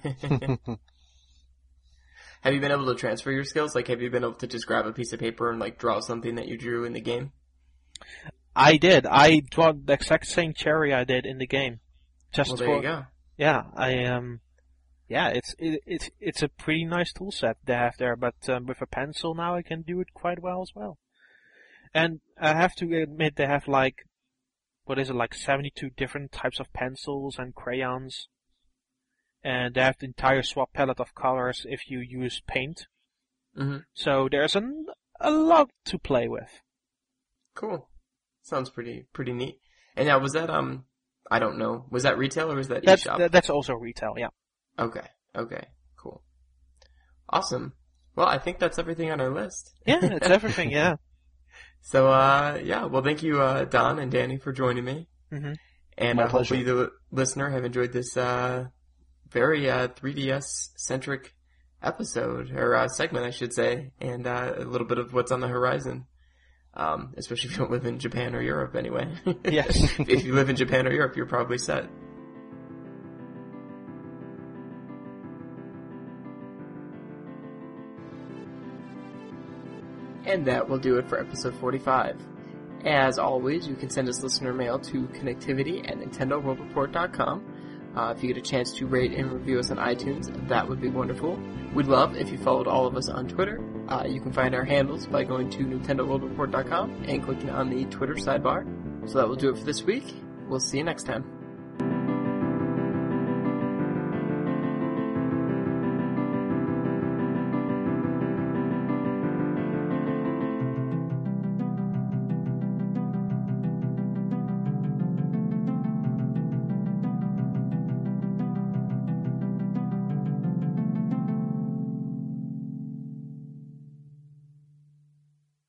Have you been able to transfer your skills? Like, have you been able to just grab a piece of paper and, like, draw something that you drew in the game? I did. I drew the exact same cherry I did in the game. Well, there you go. Yeah, it's a pretty nice tool set they have there, but with a pencil now I can do it quite well as well. And I have to admit they have like 72 different types of pencils and crayons. And they have the entire swap palette of colors if you use paint. Mm-hmm. So there's a lot to play with. Cool. Sounds pretty neat. And now, was that, I don't know, was that retail or was that eShop? That's also retail, yeah. Okay, cool. Awesome. Well, I think that's everything on our list. Yeah, it's everything, yeah. So, well, thank you, Don and Danny, for joining me. Mm-hmm. And hopefully the listener have enjoyed this very 3DS-centric episode, or segment, I should say, and a little bit of what's on the horizon. Especially if you don't live in Japan or Europe, anyway. Yes. If you live in Japan or Europe, you're probably set. And that will do it for episode 45. As always, you can send us listener mail to connectivity@nintendoworldreport.com. If you get a chance to rate and review us on iTunes, that would be wonderful. We'd love if you followed all of us on Twitter. You can find our handles by going to nintendoworldreport.com and clicking on the Twitter sidebar. So that will do it for this week. We'll see you next time.